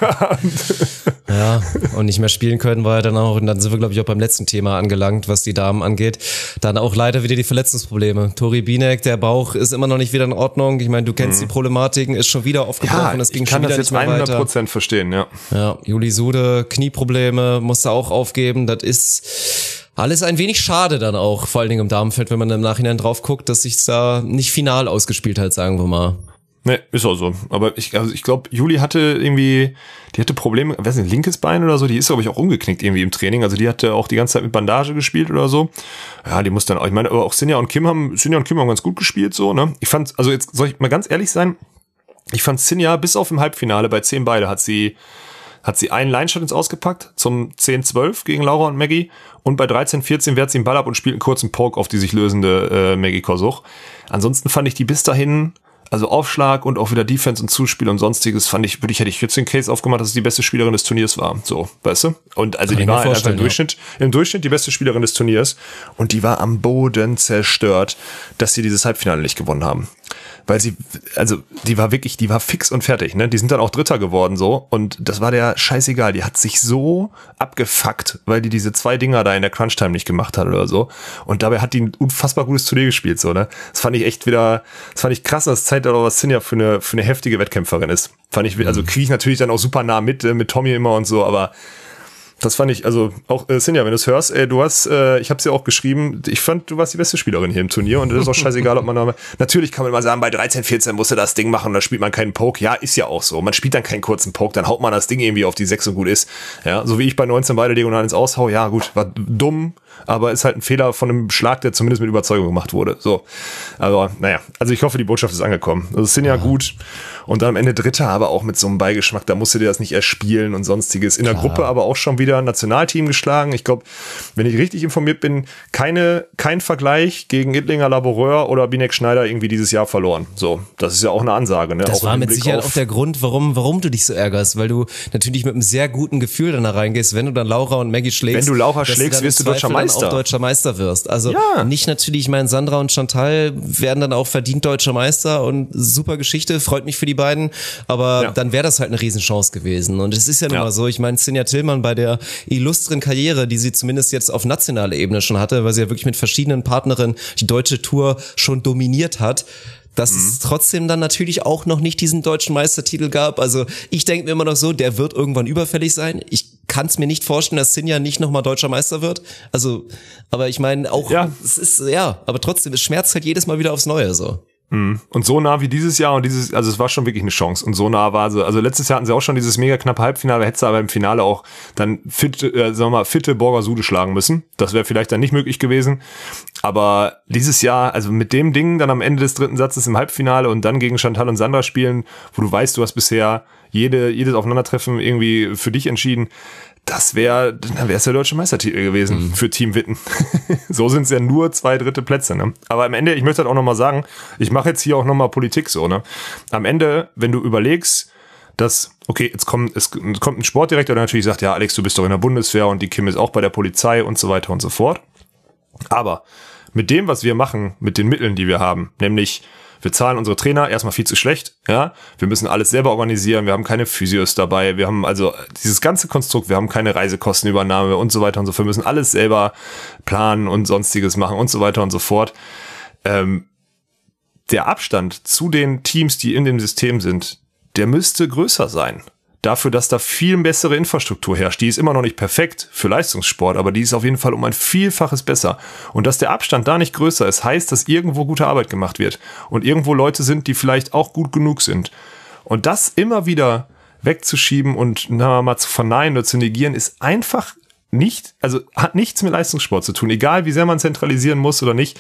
Ja, und nicht mehr spielen können war ja dann auch, und dann sind wir, glaube ich, auch beim letzten Thema angelangt, was die Damen angeht. Dann auch leider wieder die Verletzungsprobleme. Tori Binek, der Bauch ist immer noch nicht wieder in Ordnung. Ich meine, du kennst mhm. die Problematiken, ist schon wieder aufgebrochen. Ja, es ging ich kann schon wieder das jetzt nicht mehr hundert Prozent verstehen, ja. Ja, Juli Sude, Knieprobleme, musste auch aufgeben. Das ist alles ein wenig schade dann auch, vor allen Dingen im Damenfeld, wenn man im Nachhinein drauf guckt, dass sich's da nicht final ausgespielt hat, sagen wir mal. Ne, ist auch so. Aber ich, also ich glaube, Juli hatte irgendwie, die hatte Probleme, weiß nicht, linkes Bein oder so, die ist, glaube ich, auch umgeknickt irgendwie im Training. Also die hatte auch die ganze Zeit mit Bandage gespielt oder so. Ja, die muss dann auch, ich meine, aber auch Sinja und Kim haben, Sinja und Kim haben ganz gut gespielt, so, ne? Ich fand, also jetzt soll ich mal ganz ehrlich sein, ich fand Sinja bis auf im Halbfinale bei zehn beide hat sie, hat sie einen Line-Shot ins Ausgepackt zum zehn zwölf gegen Laura und Maggie und bei dreizehn vierzehn wehrt sie den Ball ab und spielt einen kurzen Poke auf die sich lösende äh, Maggie Kosuch. Ansonsten fand ich die bis dahin, also Aufschlag und auch wieder Defense und Zuspiel und sonstiges, fand ich, würde ich, hätte ich jetzt den Case aufgemacht, dass es die beste Spielerin des Turniers war. So, weißt du? Und also Kann die war einfach im Durchschnitt, ja. im Durchschnitt die beste Spielerin des Turniers und die war am Boden zerstört, dass sie dieses Halbfinale nicht gewonnen haben. Weil sie, also die war wirklich, die war fix und fertig, ne? Die sind dann auch Dritter geworden so und das war der scheißegal. Die hat sich so abgefuckt, weil die diese zwei Dinger da in der Crunch-Time nicht gemacht hat oder so. Und dabei hat die ein unfassbar gutes Turnier gespielt, so, ne? Das fand ich echt wieder, das fand ich krass, das zeigt aber, was Sinja für eine, für eine heftige Wettkämpferin ist. Fand ich, also kriege ich natürlich dann auch super nah mit, mit Tommy immer und so, aber das fand ich, also auch, äh, Sinja, wenn du es hörst, ey, du hast, äh, ich hab's ja auch geschrieben, ich fand, du warst die beste Spielerin hier im Turnier und es ist auch scheißegal, ob man da, natürlich kann man mal sagen, bei dreizehn vierzehn musst du das Ding machen, da spielt man keinen Poke, ja, ist ja auch so, man spielt dann keinen kurzen Poke, dann haut man das Ding irgendwie auf die sechs und gut ist, ja, so wie ich bei neunzehn beide diagonal ins Aushau, ja gut, war dumm, aber ist halt ein Fehler von einem Schlag, der zumindest mit Überzeugung gemacht wurde, so, aber naja, also ich hoffe, die Botschaft ist angekommen, also Sinja gut und dann am Ende Dritter, aber auch mit so einem Beigeschmack, da musst du dir das nicht erspielen und sonstiges, in der Klar. Gruppe aber auch schon wieder ein Nationalteam geschlagen. Ich glaube, wenn ich richtig informiert bin, keine, kein Vergleich gegen Ittlinger Laboureur oder Binek Schneider irgendwie dieses Jahr verloren. So, das ist ja auch eine Ansage. Ne? Das auch war mit Sicherheit auch der Grund, warum, warum du dich so ärgerst, weil du natürlich mit einem sehr guten Gefühl dann da reingehst, wenn du dann Laura und Maggie schlägst. Wenn du Laura schlägst, wirst du deutscher Meister. Auch deutscher Meister wirst. Also ja. nicht natürlich, ich meine, Sandra und Chantal werden dann auch verdient deutscher Meister und super Geschichte, freut mich für die beiden, aber ja. dann wäre das halt eine Riesenchance gewesen. Und es ist ja nun ja. mal so, ich meine, Sinja Tillmann bei der illustren Karriere, die sie zumindest jetzt auf nationaler Ebene schon hatte, weil sie ja wirklich mit verschiedenen Partnerinnen die deutsche Tour schon dominiert hat, dass mhm. es trotzdem dann natürlich auch noch nicht diesen deutschen Meistertitel gab. Also ich denke mir immer noch so, der wird irgendwann überfällig sein. Ich kann es mir nicht vorstellen, dass Sinja nicht nochmal deutscher Meister wird. Also, aber ich meine auch, ja. es ist, ja, aber trotzdem, es schmerzt halt jedes Mal wieder aufs Neue so. Und so nah wie dieses Jahr und dieses, also es war schon wirklich eine Chance und so nah war sie, also letztes Jahr hatten sie auch schon dieses mega knappe Halbfinale, hätte sie aber im Finale auch dann fit, äh, sagen wir mal, fitte Borger-Sude schlagen müssen. Das wäre vielleicht dann nicht möglich gewesen, aber dieses Jahr, also mit dem Ding dann am Ende des dritten Satzes im Halbfinale und dann gegen Chantal und Sandra spielen, wo du weißt, du hast bisher jede, jedes Aufeinandertreffen irgendwie für dich entschieden. Das wäre, dann wäre es der deutsche Meistertitel gewesen mhm. für Team Witten. So sind es ja nur zwei dritte Plätze, ne? Aber am Ende, ich möchte halt auch nochmal sagen, ich mache jetzt hier auch nochmal Politik so, ne? Am Ende, wenn du überlegst, dass, okay, jetzt kommt, es kommt ein Sportdirektor, der natürlich sagt, ja, Alex, du bist doch in der Bundeswehr und die Kim ist auch bei der Polizei und so weiter und so fort. Aber mit dem, was wir machen, mit den Mitteln, die wir haben, nämlich wir zahlen unsere Trainer erstmal viel zu schlecht, ja. Wir müssen alles selber organisieren, wir haben keine Physios dabei, wir haben also dieses ganze Konstrukt, wir haben keine Reisekostenübernahme und so weiter und so fort. Wir müssen alles selber planen und sonstiges machen und so weiter und so fort. Ähm, der Abstand zu den Teams, die in dem System sind, der müsste größer sein. Dafür, dass da viel bessere Infrastruktur herrscht. Die ist immer noch nicht perfekt für Leistungssport, aber die ist auf jeden Fall um ein Vielfaches besser. Und dass der Abstand da nicht größer ist, heißt, dass irgendwo gute Arbeit gemacht wird. Und irgendwo Leute sind, die vielleicht auch gut genug sind. Und das immer wieder wegzuschieben und na, mal zu verneinen oder zu negieren, ist einfach nicht, also hat nichts mit Leistungssport zu tun. Egal, wie sehr man zentralisieren muss oder nicht.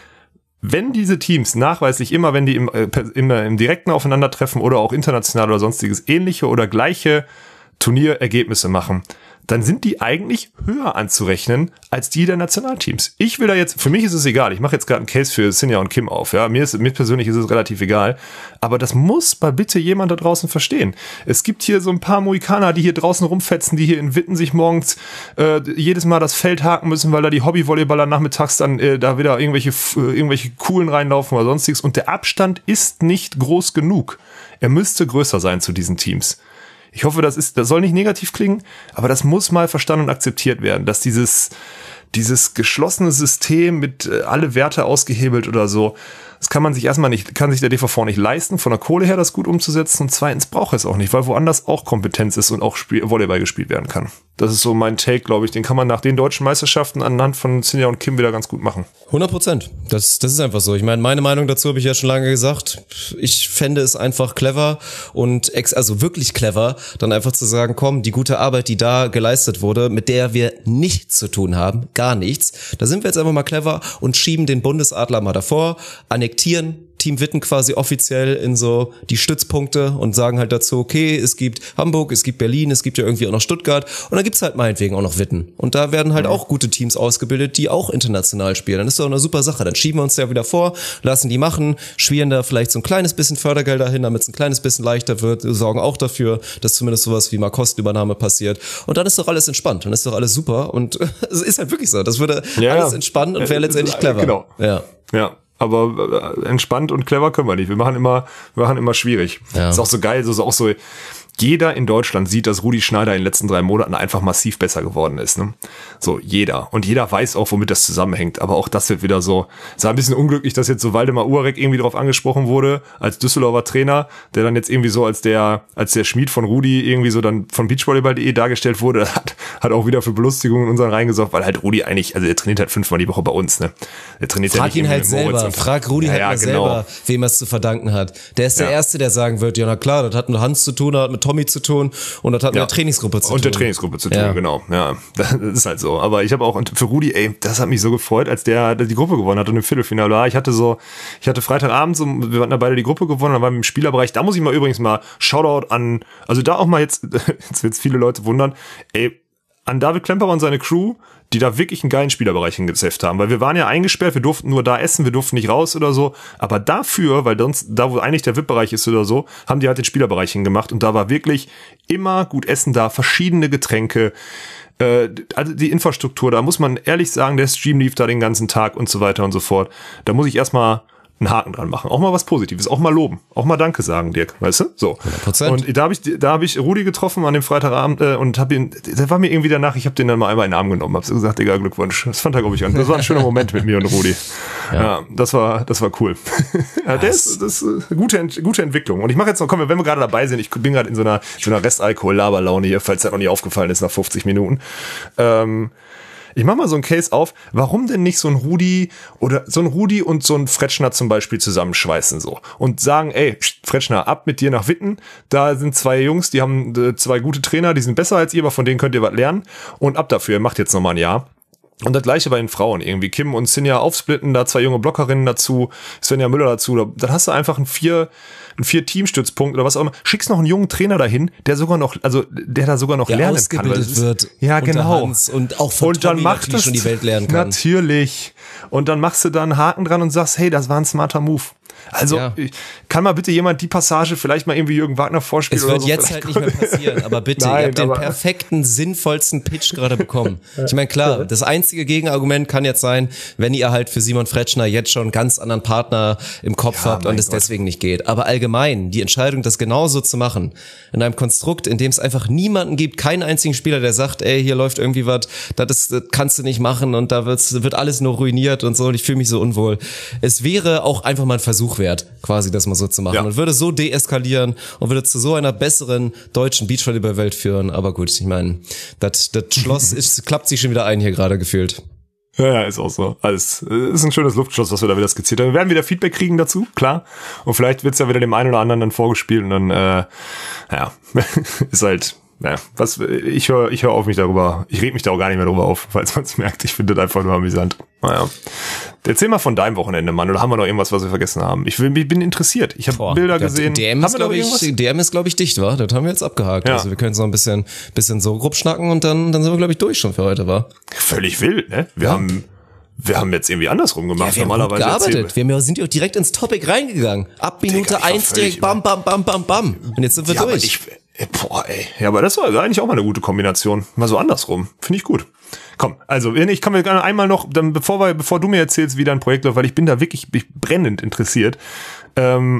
Wenn diese Teams nachweislich immer, wenn die im, äh, immer im direkten Aufeinandertreffen oder auch international oder sonstiges ähnliche oder gleiche Turnierergebnisse machen, dann sind die eigentlich höher anzurechnen als die der Nationalteams. Ich will da jetzt, für mich ist es egal, ich mache jetzt gerade einen Case für Sinja und Kim auf, ja, mir ist, mir persönlich ist es relativ egal, aber das muss mal bitte jemand da draußen verstehen. Es gibt hier so ein paar Mohikaner, die hier draußen rumfetzen, die hier in Witten sich morgens äh, jedes Mal das Feld haken müssen, weil da die Hobbyvolleyballer nachmittags dann äh, da wieder irgendwelche, äh, irgendwelche Coolen reinlaufen oder sonstiges und der Abstand ist nicht groß genug. Er müsste größer sein zu diesen Teams. Ich hoffe, das ist, das soll nicht negativ klingen, aber das muss mal verstanden und akzeptiert werden, dass dieses, dieses geschlossene System mit äh, alle Werte ausgehebelt oder so, das kann man sich erstmal nicht, kann sich der D V V nicht leisten, von der Kohle her das gut umzusetzen und zweitens braucht es auch nicht, weil woanders auch Kompetenz ist und auch Spiel, Volleyball gespielt werden kann. Das ist so mein Take, glaube ich, den kann man nach den deutschen Meisterschaften anhand von Sinja und Kim wieder ganz gut machen. hundert Prozent. Das, das ist einfach so. Ich meine, meine Meinung dazu habe ich ja schon lange gesagt. Ich fände es einfach clever und ex, also wirklich clever, dann einfach zu sagen, komm, die gute Arbeit, die da geleistet wurde, mit der wir nichts zu tun haben, gar nichts, da sind wir jetzt einfach mal clever und schieben den Bundesadler mal davor, annektieren Team Witten quasi offiziell in so die Stützpunkte und sagen halt dazu, okay, es gibt Hamburg, es gibt Berlin, es gibt ja irgendwie auch noch Stuttgart und dann gibt's halt meinetwegen auch noch Witten. Und da werden halt auch gute Teams ausgebildet, die auch international spielen. Dann ist doch eine super Sache. Dann schieben wir uns ja wieder vor, lassen die machen, schwirren da vielleicht so ein kleines bisschen Fördergelder hin, damit es ein kleines bisschen leichter wird, sorgen auch dafür, dass zumindest sowas wie mal Kostenübernahme passiert. Und dann ist doch alles entspannt, dann ist doch alles super und es ist halt wirklich so. Das würde ja, alles entspannen und wäre letztendlich clever. Genau. Ja. Ja. Aber entspannt und clever können wir nicht. Wir machen immer, wir machen immer schwierig. Ja. Ist auch so geil, so ist auch so. Jeder in Deutschland sieht, dass Rudi Schneider in den letzten drei Monaten einfach massiv besser geworden ist. Ne? So, jeder. Und jeder weiß auch, womit das zusammenhängt. Aber auch das wird wieder so, es war ein bisschen unglücklich, dass jetzt so Waldemar Uhrek irgendwie drauf angesprochen wurde, als Düsseldorfer Trainer, der dann jetzt irgendwie so als der, als der Schmied von Rudi irgendwie so dann von beachvolleyball punkt de dargestellt wurde, hat, hat auch wieder für Belustigung in unseren Reihen gesorgt, weil halt Rudi eigentlich, also der trainiert halt fünfmal die Woche bei uns, ne? Der trainiert Frag ja nicht ihn halt selber, frag Rudi ja, halt ja, mal genau. selber, wem er es zu verdanken hat. Der ist der ja. Erste, der sagen wird, ja na klar, das hat mit Hans zu tun, das hat mit Tommy zu tun und das hat ja. mit der Trainingsgruppe zu tun. Und der Trainingsgruppe zu tun, ja. genau. Ja, das ist halt so. Aber ich habe auch, und für Rudi, ey, das hat mich so gefreut, als der die Gruppe gewonnen hat und im Viertelfinale war. Ich hatte so, ich hatte Freitagabend, so, wir hatten da beide die Gruppe gewonnen, dann waren wir im Spielerbereich. Da muss ich mal übrigens mal Shoutout an, also da auch mal jetzt, jetzt wird's viele Leute wundern, ey, an David Klemperer und seine Crew, die da wirklich einen geilen Spielerbereich hingezefft haben. Weil wir waren ja eingesperrt, wir durften nur da essen, wir durften nicht raus oder so. Aber dafür, weil sonst, da wo eigentlich der V I P-Bereich ist oder so, haben die halt den Spielerbereich hingemacht. Und da war wirklich immer gut Essen da, verschiedene Getränke, äh, also die Infrastruktur, da muss man ehrlich sagen, der Stream lief da den ganzen Tag und so weiter und so fort. Da muss ich erstmal einen Haken dran machen. Auch mal was Positives, auch mal loben, auch mal Danke sagen, Dirk, weißt du? So. hundert Prozent. Und da habe ich da habe ich Rudi getroffen an dem Freitagabend äh, und habe ihn, der war mir irgendwie danach, ich habe den dann mal einmal in den Arm genommen, habe so gesagt, Digga, Glückwunsch. Das fand er, glaube ich, an. Das war ein schöner Moment mit mir und Rudi. Ja. ja, das war das war cool. ja, der ist, das ist eine gute gute Entwicklung. Und ich mache jetzt noch, komm, wenn wir gerade dabei sind, ich bin gerade in so einer so einer Restalkohol-Laberlaune hier, falls das noch nie aufgefallen ist nach fünfzig Minuten. Ähm, Ich mach mal so einen Case auf, warum denn nicht so ein Rudi oder so ein Rudi und so ein Fretschner zum Beispiel zusammenschweißen so und sagen, ey, Fretschner, ab mit dir nach Witten, da sind zwei Jungs, die haben äh, zwei gute Trainer, die sind besser als ihr, aber von denen könnt ihr was lernen und ab dafür, macht jetzt nochmal ein Jahr. Und das gleiche bei den Frauen irgendwie. Kim und Sinja aufsplitten, da zwei junge Blockerinnen dazu, Svenja Müller dazu. Dann hast du einfach einen vier, einen vier Teamstützpunkt oder was auch immer. Schickst noch einen jungen Trainer dahin, der sogar noch, also der da sogar noch der lernen ausgebildet kann. Ist, wird. Ja, genau. Hans und auch von und dann Tommy macht natürlich schon die Welt lernen kann. Natürlich. Und dann machst du da einen Haken dran und sagst, hey, das war ein smarter Move. Also ja. kann mal bitte jemand die Passage vielleicht mal irgendwie Jürgen Wagner vorspielen? Es wird oder so jetzt vielleicht. halt nicht mehr passieren, aber bitte, Nein, ihr habt den aber perfekten, sinnvollsten Pitch gerade bekommen. Ich meine, klar, das einzige Gegenargument kann jetzt sein, wenn ihr halt für Simon Fretschner jetzt schon einen ganz anderen Partner im Kopf Ja, habt und es Gott. deswegen nicht geht. Aber allgemein, die Entscheidung, das genauso zu machen, in einem Konstrukt, in dem es einfach niemanden gibt, keinen einzigen Spieler, der sagt, ey, hier läuft irgendwie was, das, ist, das kannst du nicht machen und da wird's, wird alles nur ruiniert und so und ich fühle mich so unwohl. Es wäre auch einfach mal ein Versuch wert, quasi das mal so zu machen Ja. und würde so deeskalieren und würde zu so einer besseren deutschen Beachvolleyball-Welt führen. Aber gut, ich meine, das das Schloss ist, klappt sich schon wieder ein hier gerade gefühlt. Ja, ja, ist auch so. Alles ist ein schönes Luftschloss, was wir da wieder skizziert haben. Wir werden wieder Feedback kriegen dazu, klar. Und vielleicht wird's ja wieder dem einen oder anderen dann vorgespielt und dann, äh, ja, ist halt, ja, was, ich höre ich hör auf mich darüber, ich reg mich da auch gar nicht mehr drüber auf, falls man es merkt. Ich finde das einfach nur amüsant. Naja. Erzähl mal von deinem Wochenende, Mann, oder haben wir noch irgendwas, was wir vergessen haben? Ich, will, ich bin interessiert. Ich habe Bilder gesehen. D M haben ist, wir noch glaube ich, irgendwas? D M ist, glaube ich, dicht, wa? Das haben wir jetzt abgehakt. Ja. Also wir können jetzt noch ein bisschen, bisschen so grob schnacken und dann, dann sind wir, glaube ich, durch schon für heute, wa? Völlig wild, ne? Wir Ja. haben, wir haben jetzt irgendwie andersrum gemacht. Wir haben gut Normalerweise gearbeitet. Wir sind ja auch direkt ins Topic reingegangen. Ab Minute Digga, ich war eins direkt völlig bam, bam, bam, bam, bam. Und jetzt sind wir ja, aber durch. ich, boah, ey. Ja, aber das war eigentlich auch mal eine gute Kombination. Mal so andersrum. Finde ich gut. Komm, also, ich kann mir gerne einmal noch, dann bevor wir, bevor du mir erzählst, wie dein Projekt läuft, weil ich bin da wirklich ich brennend interessiert. Ähm,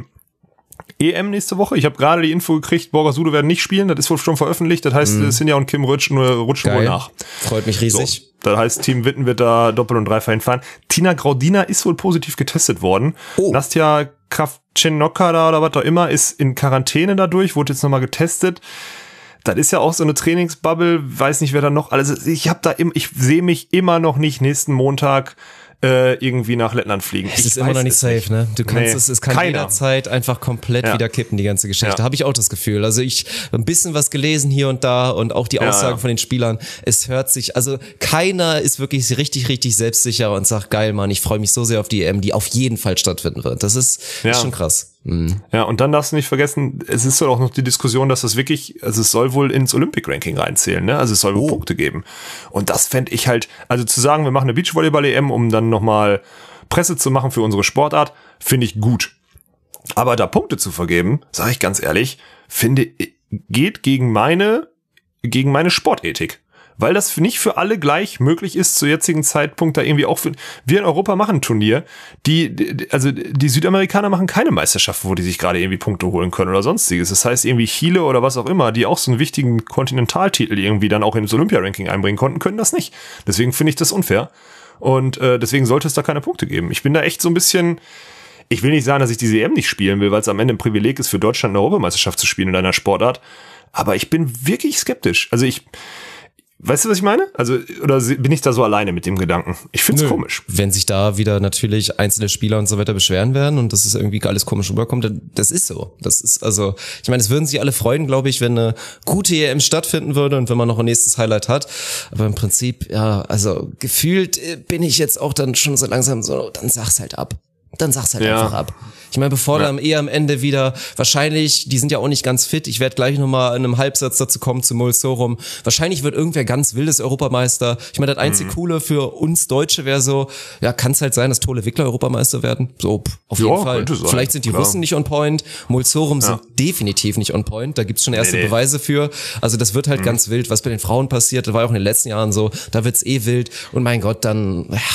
E M nächste Woche. Ich habe gerade die Info gekriegt, Borgasudo werden nicht spielen. Das ist wohl schon veröffentlicht. Das heißt, mm. Sinja und Kim rutschen, nur rutschen Geil. wohl nach. Freut mich riesig. So, das heißt, Team Witten wird da doppelt und dreifach hinfahren. Tina Graudina ist wohl positiv getestet worden. Oh. Nastja Kravchenokka da oder was auch immer ist in Quarantäne dadurch, wurde jetzt nochmal getestet. Das ist ja auch so eine Trainingsbubble, weiß nicht, wer da noch alles ist. Ich habe da im, ich sehe mich immer noch nicht nächsten Montag äh, irgendwie nach Lettland fliegen. Es ich ist immer noch nicht safe, nicht. ne? Du kannst Nee, es, es kann keiner. jederzeit einfach komplett Ja. wieder kippen, die ganze Geschichte. Ja. Habe ich auch das Gefühl. Also ich ein bisschen was gelesen hier und da und auch die Ja, Aussagen ja. von den Spielern. Es hört sich, also keiner ist wirklich richtig, richtig selbstsicher und sagt, geil, Mann, ich freue mich so sehr auf die E M, die auf jeden Fall stattfinden wird. Das ist, Ja. ist schon krass. Mhm. Ja, und dann darfst du nicht vergessen, es ist doch auch noch die Diskussion, dass das wirklich, also es soll wohl ins Olympic-Ranking reinzählen, ne? Also es soll wohl Oh. Punkte geben. Und das fände ich halt, also zu sagen, wir machen eine Beachvolleyball-E M, um dann nochmal Presse zu machen für unsere Sportart, finde ich gut. Aber da Punkte zu vergeben, sage ich ganz ehrlich, finde, geht gegen meine, gegen meine Sportethik. Weil das nicht für alle gleich möglich ist, zu jetzigen Zeitpunkt da irgendwie auch für, wir in Europa machen ein Turnier, die, die- also die Südamerikaner machen keine Meisterschaft, wo die sich gerade irgendwie Punkte holen können oder sonstiges. Das heißt irgendwie Chile oder was auch immer, die auch so einen wichtigen Kontinentaltitel irgendwie dann auch ins Olympia-Ranking einbringen konnten, können das nicht. Deswegen finde ich das unfair. Und äh, deswegen sollte es da keine Punkte geben. Ich bin da echt so ein bisschen, ich will nicht sagen, dass ich diese E M nicht spielen will, weil es am Ende ein Privileg ist, für Deutschland eine Europameisterschaft zu spielen in einer Sportart. Aber ich bin wirklich skeptisch. Also ich, weißt du, was ich meine? Also, oder bin ich da so alleine mit dem Gedanken? Ich find's Nö. komisch. Wenn sich da wieder natürlich einzelne Spieler und so weiter beschweren werden und das ist irgendwie alles komisch rüberkommt, dann, das ist so. Das ist also, ich meine, es würden sich alle freuen, glaube ich, wenn eine gute E M stattfinden würde und wenn man noch ein nächstes Highlight hat. Aber im Prinzip, ja, also gefühlt äh, bin ich jetzt auch dann schon so langsam so, dann sag's halt ab. Dann sag's halt Ja. einfach ab. Ich meine, bevor Ja. dann eh am Ende wieder, wahrscheinlich, die sind ja auch nicht ganz fit, ich werde gleich nochmal in einem Halbsatz dazu kommen zu Mulsorum, wahrscheinlich wird irgendwer ganz wildes Europameister. Ich meine, das einzig Mhm. Coole für uns Deutsche wäre so, ja, kann es halt sein, dass Tole Wickler Europameister werden. So, pff, auf Ja, jeden Fall. könnte sein, Vielleicht sind die klar. Russen nicht on point, Mulsorum Ja. sind definitiv nicht on point, da gibt's schon erste Nee, nee. Beweise für. Also das wird halt ganz wild, was bei den Frauen passiert, das war ja auch in den letzten Jahren so, da wird's eh wild und mein Gott, dann, ja,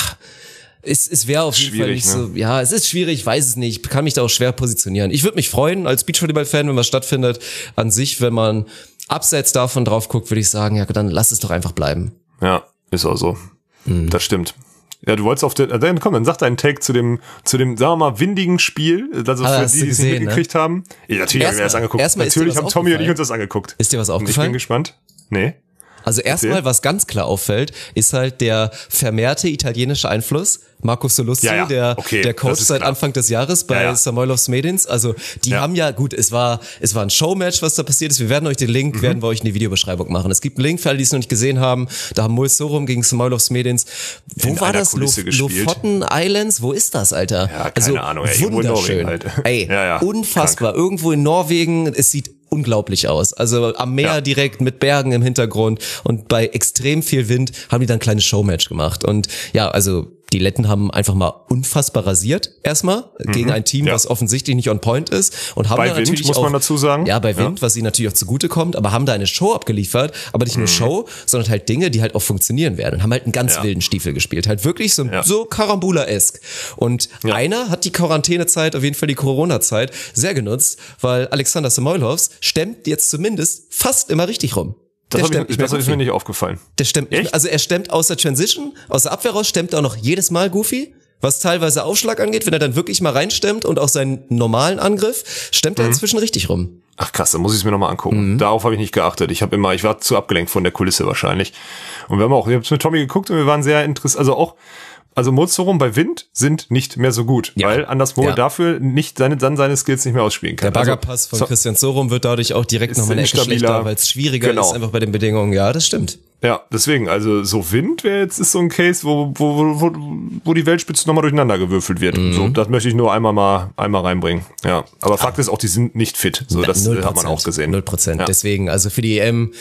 Es, es wäre auf jeden Fall Schwierig, nicht ne? so, ja, es ist schwierig, ich weiß es nicht, kann mich da auch schwer positionieren. Ich würde mich freuen als Beachvolleyball-Fan, wenn was stattfindet. An sich, wenn man abseits davon drauf guckt, würde ich sagen, ja, dann lass es doch einfach bleiben. Ja, ist auch so. Das stimmt. Ja, du wolltest auf den, dann komm, dann sag deinen Take zu dem, zu dem, sagen wir mal, windigen Spiel, also Ah, für hast die, du die es nicht gesehen, mitgekriegt haben. Ja, natürlich haben wir Erstmal- das angeguckt. erstmal ist dir Natürlich was haben Tommy und ich aufgefallen? uns das angeguckt. Ist dir was Und ich aufgefallen? bin gespannt. Nee. Also erstmal, okay. was ganz klar auffällt, ist halt der vermehrte italienische Einfluss. Marco Soluzzi, ja, ja. der Okay, der Coach seit klar. Anfang des Jahres bei ja, ja. Samoilovs Medins. Also die ja. haben ja, gut, es war es war ein Showmatch, was da passiert ist. Wir werden euch den Link, mhm. werden wir euch in die Videobeschreibung machen. Es gibt einen Link für alle, die es noch nicht gesehen haben. Da haben Moe Sorum gegen Samoilovs Medins. Wo in war das? Kulisse Lof- gespielt. Lofoten Islands? Wo ist das, Alter? Ja, keine also, Ahnung. Ey, wunderschön. Halt. Ey, ja, ja. unfassbar. Krank. Irgendwo in Norwegen. Es sieht unglaublich aus. Also am Meer ja. direkt mit Bergen im Hintergrund und bei extrem viel Wind haben die dann ein kleines Showmatch gemacht. Und ja, also die Letten haben einfach mal unfassbar rasiert erstmal mhm. gegen ein Team, ja. was offensichtlich nicht on point ist und haben bei da Wind, natürlich muss auch, man dazu sagen. Ja, bei Wind, ja. was ihnen natürlich auch zugute kommt, aber haben da eine Show abgeliefert, aber nicht nur mhm. Show, sondern halt Dinge, die halt auch funktionieren werden und haben halt einen ganz ja. wilden Stiefel gespielt, halt wirklich so, ja. so Karambula-esk. Und ja. einer hat die Quarantänezeit, auf jeden Fall die Corona-Zeit, sehr genutzt, weil Alexander Samoilovs stemmt jetzt zumindest fast immer richtig rum. Das, Der hab stemmt ich, nicht das ist mir nicht aufgefallen. Der stemmt, Echt? also er stemmt aus der Transition, aus der Abwehr raus, stemmt auch noch jedes Mal Goofy. Was teilweise Aufschlag angeht, wenn er dann wirklich mal reinstemmt und auch seinen normalen Angriff, stemmt er mhm. inzwischen richtig rum. Ach krass, dann muss ich es mir nochmal angucken. Mhm. Darauf habe ich nicht geachtet. Ich habe immer, ich war zu abgelenkt von der Kulisse wahrscheinlich. Und wir haben auch, wir haben es mit Tommy geguckt und wir waren sehr interessiert, also auch, also Moe Sorum bei Wind sind nicht mehr so gut, ja. weil Anders Moe ja. dafür nicht seine, dann seine Skills nicht mehr ausspielen kann. Der Baggerpass von so, Christian Sorum wird dadurch auch direkt nochmal eine Ecke schlechter, weil es schwieriger genau. ist einfach bei den Bedingungen. Ja, das stimmt. Ja, deswegen, also so Wind wäre jetzt ist so ein Case, wo wo wo, wo die Weltspitze nochmal durcheinander gewürfelt wird. Mhm. So, das möchte ich nur einmal mal einmal reinbringen. Ja, aber Fakt ist auch, die sind nicht fit. So, das null Prozent hat man auch gesehen. null Prozent. Ja. Deswegen, also für die E M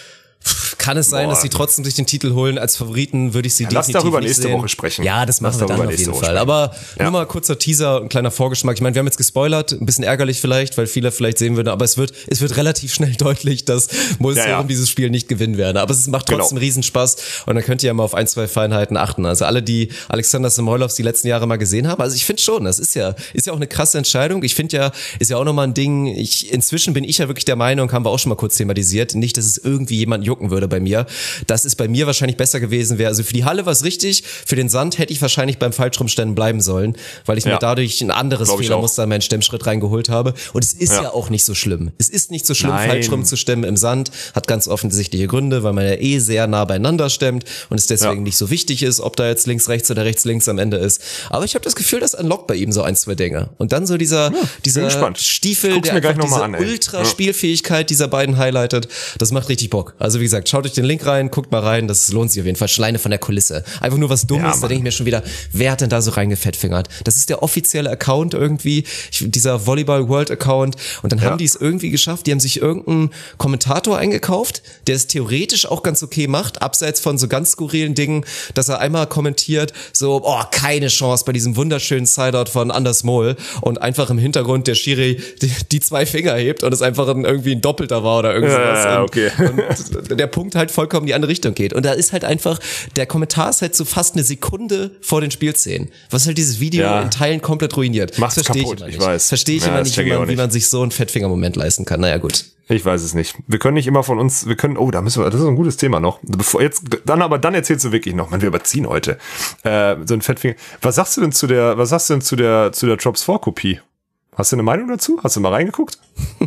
kann es sein, Boah. dass sie trotzdem sich den Titel holen. Als Favoriten würde ich sie ja, definitiv lass darüber nicht nächste sehen. Woche sprechen. Ja, das machen lass wir dann auf jeden Fall. Sprechen. Aber ja. nur mal kurzer Teaser, ein kleiner Vorgeschmack. Ich meine, wir haben jetzt gespoilert, ein bisschen ärgerlich vielleicht, weil viele vielleicht sehen würden, aber es wird es wird relativ schnell deutlich, dass Moe Sorum ja, ja. dieses Spiel nicht gewinnen werden. Aber es macht trotzdem genau. Riesenspaß und dann könnt ihr ja mal auf ein, zwei Feinheiten achten. Also alle, die Alexander Samoilovs die letzten Jahre mal gesehen haben, also ich finde schon, das ist ja ist ja auch eine krasse Entscheidung. Ich finde ja, ist ja auch nochmal ein Ding, ich inzwischen bin ich ja wirklich der Meinung, haben wir auch schon mal kurz thematisiert, nicht, dass es irgendwie jemanden jucken würde bei mir. Das ist bei mir wahrscheinlich besser gewesen wäre. Also für die Halle war es richtig, für den Sand hätte ich wahrscheinlich beim Falschrumstellen bleiben sollen, weil ich ja. mir dadurch ein anderes Fehlermuster in meinen Stemmschritt reingeholt habe. Und es ist ja. ja auch nicht so schlimm. Es ist nicht so schlimm, Nein. Falschrum zu stemmen im Sand. Hat ganz offensichtliche Gründe, weil man ja eh sehr nah beieinander stemmt und es deswegen ja. nicht so wichtig ist, ob da jetzt links, rechts oder rechts, links am Ende ist. Aber ich habe das Gefühl, das unlockt bei ihm so ein, zwei Dinge. Und dann so dieser, ja, dieser Stiefel, der einfach diese an, Ultra-Spielfähigkeit dieser beiden highlightet, das macht richtig Bock. Also wie gesagt, schaut euch den Link rein, guckt mal rein, das lohnt sich auf jeden Fall. Schleine von der Kulisse. Einfach nur was Dummes, ja, da denke ich mir schon wieder, wer hat denn da so reingefettfingert? Das ist der offizielle Account irgendwie, dieser Volleyball World Account und dann ja. haben die es irgendwie geschafft, die haben sich irgendeinen Kommentator eingekauft, der es theoretisch auch ganz okay macht, abseits von so ganz skurrilen Dingen, dass er einmal kommentiert, so, oh, keine Chance bei diesem wunderschönen Sideout von Anders Moe und einfach im Hintergrund der Schiri die, die zwei Finger hebt und es einfach ein, irgendwie ein Doppelter war oder irgendwas. Ja, okay. und, und der Punkt halt vollkommen in die andere Richtung geht. Und da ist halt einfach, der Kommentar ist halt so fast eine Sekunde vor den Spielszenen, was halt dieses Video ja. in Teilen komplett ruiniert. Macht's das verstehe kaputt, ich immer nicht. Ich weiß. Verstehe ich ja, immer nicht, wie man, wie man sich so einen Fettfingermoment leisten kann. Naja, gut. Ich weiß es nicht. Wir können nicht immer von uns, wir können, oh, da müssen wir, das ist ein gutes Thema noch. Bevor jetzt, dann aber, dann erzählst du wirklich noch, man, wir überziehen heute. Äh, so ein Fettfinger. Was sagst du denn zu der, was sagst du denn zu der, zu der Drops vier Kopie? Hast du eine Meinung dazu? Hast du mal reingeguckt?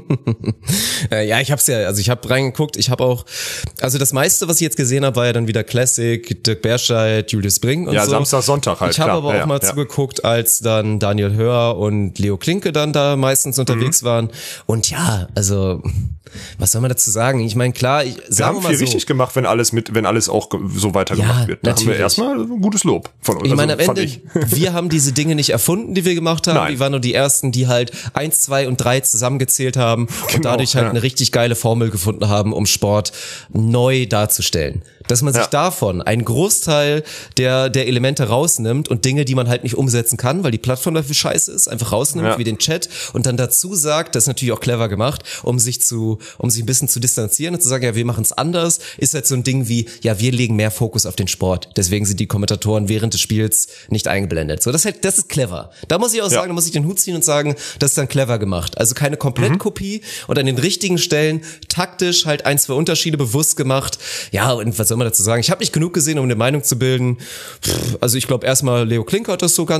Ja, ich hab's ja, also ich habe reingeguckt, ich habe auch, also das meiste, was ich jetzt gesehen habe, war ja dann wieder Classic, Dirk Berscheid, Julius Bring und ja, so. Ja, Samstag, Sonntag halt. Ich habe aber auch ja, mal ja. zugeguckt, als dann Daniel Hör und Leo Klinke dann da meistens unterwegs mhm. waren und ja, also was soll man dazu sagen? Ich meine, klar, ich wir haben viel so. richtig gemacht, wenn alles mit, wenn alles auch so weitergemacht ja, wird. Da natürlich. haben wir erstmal ein gutes Lob von uns. Ich meine, also, am Ende, wir haben diese Dinge nicht erfunden, die wir gemacht haben. Nein. Wir waren nur die Ersten, die halt eins, zwei und drei zusammengezählt haben genau, und dadurch halt ja. eine richtig geile Formel gefunden haben, um Sport neu darzustellen. Dass man sich ja. davon einen Großteil der der Elemente rausnimmt und Dinge, die man halt nicht umsetzen kann, weil die Plattform dafür scheiße ist, einfach rausnimmt, ja. wie den Chat und dann dazu sagt, das ist natürlich auch clever gemacht, um sich zu um sich ein bisschen zu distanzieren und zu sagen, ja, wir machen es anders, ist halt so ein Ding wie, ja, wir legen mehr Fokus auf den Sport. Deswegen sind die Kommentatoren während des Spiels nicht eingeblendet. So, das ist halt, das ist clever. Da muss ich auch ja. sagen, da muss ich den Hut ziehen und sagen, das ist dann clever gemacht. Also keine Komplettkopie mhm. und an den richtigen Stellen taktisch halt ein, zwei Unterschiede bewusst gemacht. Ja, und was soll man dazu sagen? Ich habe nicht genug gesehen, um eine Meinung zu bilden. Pff, also ich glaube erstmal, Leo Klinke hat das so ganz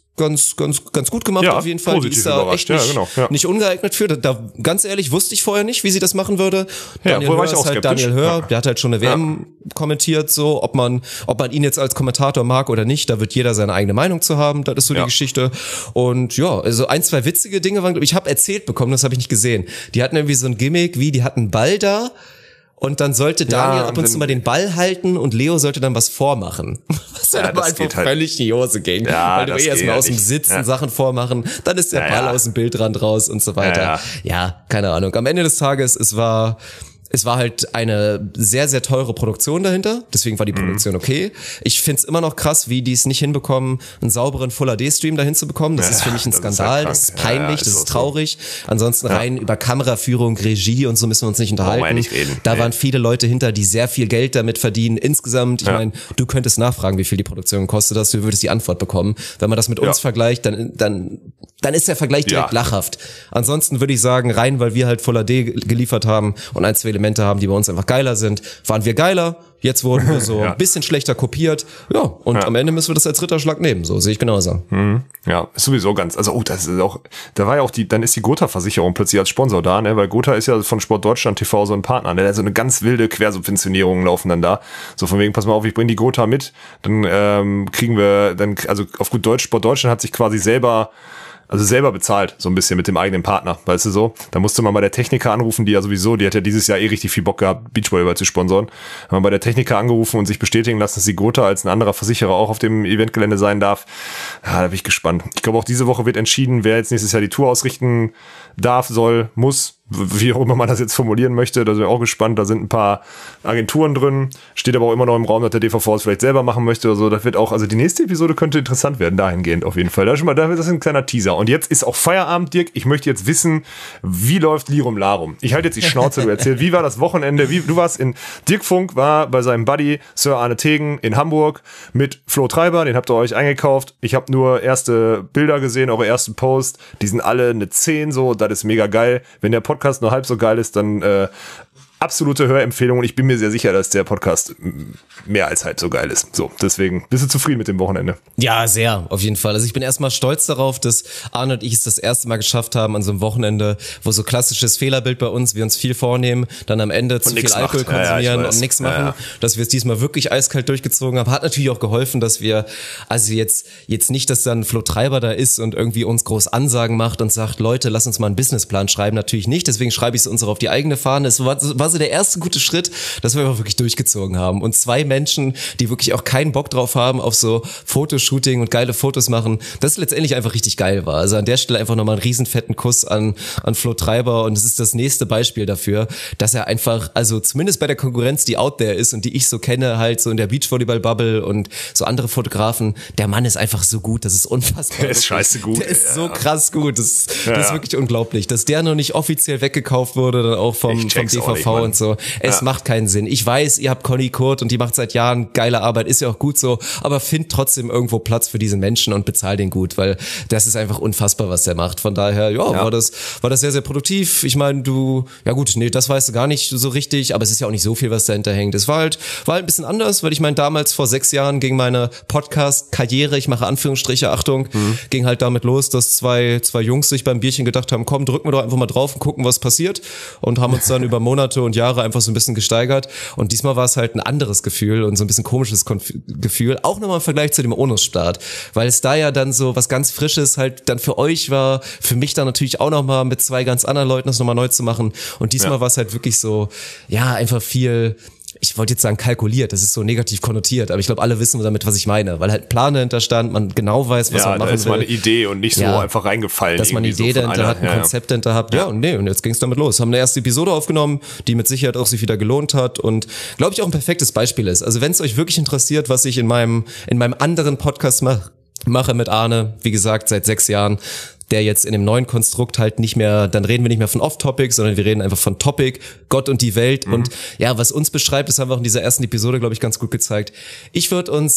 ganz, ganz, ganz gut gemacht ja, auf jeden Fall. Die ist da echt nicht, ja, genau, ja. nicht ungeeignet für. Da, ganz ehrlich, wusste ich vorher nicht, wie sie das machen würde. Ja, Daniel Hör ist halt skeptisch. Daniel Hör, ja. der hat halt schon eine W M ja. kommentiert, so, ob man, ob man ihn jetzt als Kommentator mag oder nicht, da wird jeder seine eigene Meinung zu haben. Das ist so ja. die Geschichte. Und ja, also ein, zwei witzige Dinge waren, ich habe erzählt bekommen, das habe ich nicht gesehen. Die hatten irgendwie so ein Gimmick, wie, die hatten einen Ball da. Und dann sollte Daniel ja, ab und zu mal den Ball halten und Leo sollte dann was vormachen. Was dann ja, aber einfach halt völlig in die Hose ging. Ja, weil du eh erstmal aus dem Sitzen ja. Sachen vormachen, dann ist der ja, Ball ja. aus dem Bildrand raus und so weiter. Ja, ja. ja, keine Ahnung. Am Ende des Tages, es war... Es war halt eine sehr, sehr teure Produktion dahinter, deswegen war die Produktion okay. Ich find's immer noch krass, wie die es nicht hinbekommen, einen sauberen Full-H D-Stream dahin zu bekommen. Das ja, ist für mich ein Skandal, das ist, ja das ist peinlich, ja, ja, das ist, ist traurig. So. Ansonsten ja. rein über Kameraführung, Regie und so müssen wir uns nicht unterhalten. Oh, nicht reden. Da nee. waren viele Leute hinter, die sehr viel Geld damit verdienen. Insgesamt, ich ja. meine, du könntest nachfragen, wie viel die Produktion kostet, dass du würdest die Antwort bekommen. Wenn man das mit uns ja. vergleicht, dann, dann, dann ist der Vergleich direkt ja. lachhaft. Ansonsten würde ich sagen, rein, weil wir halt Full-H D geliefert haben und ein, zwei Elemente haben, die bei uns einfach geiler sind, waren wir geiler, jetzt wurden wir so ja. ein bisschen schlechter kopiert, ja, und ja. am Ende müssen wir das als Ritterschlag nehmen, so sehe ich genauso. Mhm. Ja, ist sowieso ganz, also oh, das ist auch, da war ja auch die, dann ist die Gotha-Versicherung plötzlich als Sponsor da, ne, weil Gotha ist ja von Sport Deutschland T V so ein Partner, ne, so eine ganz wilde Quersubventionierungen laufen dann da, so von wegen, pass mal auf, ich bringe die Gotha mit, dann ähm, kriegen wir, dann, also auf gut Deutsch, Sport Deutschland hat sich quasi selber Also selber bezahlt, so ein bisschen mit dem eigenen Partner, weißt du so. Da musste man bei der Techniker anrufen, die ja sowieso, die hat ja dieses Jahr eh richtig viel Bock gehabt, Beachvolleyball zu sponsoren. Haben wir bei der Techniker angerufen und sich bestätigen lassen, dass die Gotha als ein anderer Versicherer auch auf dem Eventgelände sein darf. Ja, da bin ich gespannt. Ich glaube, auch diese Woche wird entschieden, wer jetzt nächstes Jahr die Tour ausrichten darf, soll, muss, wie auch immer man das jetzt formulieren möchte. Da sind wir auch gespannt. Da sind ein paar Agenturen drin. Steht aber auch immer noch im Raum, dass der D V V es vielleicht selber machen möchte oder so. Das wird auch, also die nächste Episode könnte interessant werden, dahingehend auf jeden Fall. Da ist schon mal, das ist ein kleiner Teaser. Und jetzt ist auch Feierabend, Dirk. Ich möchte jetzt wissen, wie läuft Lirum Larum? Ich halte jetzt die Schnauze, du erzählst, wie war das Wochenende? Wie, du warst in, Dirk Funk war bei seinem Buddy Sir Arne Tegen in Hamburg mit Flo Treiber, den habt ihr euch eingekauft. Ich habe nur erste Bilder gesehen, eure ersten Posts. Die sind alle eine zehn so, das ist mega geil. Wenn der Podcast nur halb so geil ist, dann äh, absolute Hörempfehlung und ich bin mir sehr sicher, dass der Podcast mehr als halb so geil ist. So, deswegen, bist du zufrieden mit dem Wochenende? Ja, sehr, auf jeden Fall. Also ich bin erstmal stolz darauf, dass Arne und ich es das erste Mal geschafft haben an so einem Wochenende, wo so klassisches Fehlerbild bei uns, wir uns viel vornehmen, dann am Ende und zu viel Alkohol macht. konsumieren ja, ja, und nichts machen, ja, ja. dass wir es diesmal wirklich eiskalt durchgezogen haben. Hat natürlich auch geholfen, dass wir, also jetzt jetzt nicht, dass dann Flo Treiber da ist und irgendwie uns groß Ansagen macht und sagt, Leute, lass uns mal einen Businessplan schreiben. Natürlich nicht, deswegen schreibe ich es uns auch auf die eigene Fahne. Es war, war so der erste gute Schritt, dass wir einfach wirklich durchgezogen haben. Und zwei Menschen, die wirklich auch keinen Bock drauf haben, auf so Fotoshooting und geile Fotos machen, das letztendlich einfach richtig geil war. Also an der Stelle einfach nochmal einen riesen fetten Kuss an, an Flo Treiber und es ist das nächste Beispiel dafür, dass er einfach, also zumindest bei der Konkurrenz, die out there ist und die ich so kenne, halt so in der Beachvolleyball-Bubble und so andere Fotografen, der Mann ist einfach so gut, das ist unfassbar. Der ist scheiße gut. Der ist ja. so krass gut, das, ist, ja, das ist wirklich unglaublich. Dass der noch nicht offiziell weggekauft wurde, dann auch vom, vom D V V nicht, und so. Es ja. macht keinen Sinn. Ich weiß, ihr habt Conny Kurt und die macht seit Jahren geile Arbeit, ist ja auch gut so, aber find trotzdem irgendwo Platz für diesen Menschen und bezahl den gut, weil das ist einfach unfassbar, was der macht. Von daher, ja, ja. war das war das sehr, sehr produktiv. Ich meine, du, ja gut, nee, das weißt du gar nicht so richtig, aber es ist ja auch nicht so viel, was dahinter hängt. Es war halt, war halt ein bisschen anders, weil ich meine, damals vor sechs Jahren ging meine Podcast-Karriere, ich mache Anführungsstriche, Achtung, mhm. ging halt damit los, dass zwei zwei Jungs sich beim Bierchen gedacht haben, komm, drücken wir doch einfach mal drauf und gucken, was passiert und haben uns dann über Monate und Jahre einfach so ein bisschen gesteigert und diesmal war es halt ein anderes Gefühl und so ein bisschen komisches Konf- Gefühl, auch nochmal im Vergleich zu dem Onus-Start, weil es da ja dann so was ganz Frisches halt dann für euch war, für mich dann natürlich auch nochmal mit zwei ganz anderen Leuten das nochmal neu zu machen und diesmal ja. war es halt wirklich so, ja, einfach viel, ich wollte jetzt sagen kalkuliert, das ist so negativ konnotiert, aber ich glaube, alle wissen damit, was ich meine, weil halt ein Plan dahinter stand, man genau weiß, was ja, man machen will. Ja, da ist mal eine Idee und nicht so ja, einfach reingefallen. Dass man eine Idee so dahinter einer, hat, ein ja, Konzept dahinter hat, ja, und nee, und jetzt ging es damit los. Haben eine erste Episode aufgenommen, die mit Sicherheit auch sich wieder gelohnt hat und glaube ich auch ein perfektes Beispiel ist. Also wenn es euch wirklich interessiert, was ich in meinem in meinem anderen Podcast mache, mache mit Arne, wie gesagt, seit sechs Jahren, der jetzt in dem neuen Konstrukt halt nicht mehr, dann reden wir nicht mehr von Off-Topic, sondern wir reden einfach von Topic, Gott und die Welt. Mhm. Und ja, was uns beschreibt, das haben wir auch in dieser ersten Episode, glaube ich, ganz gut gezeigt. Ich würde uns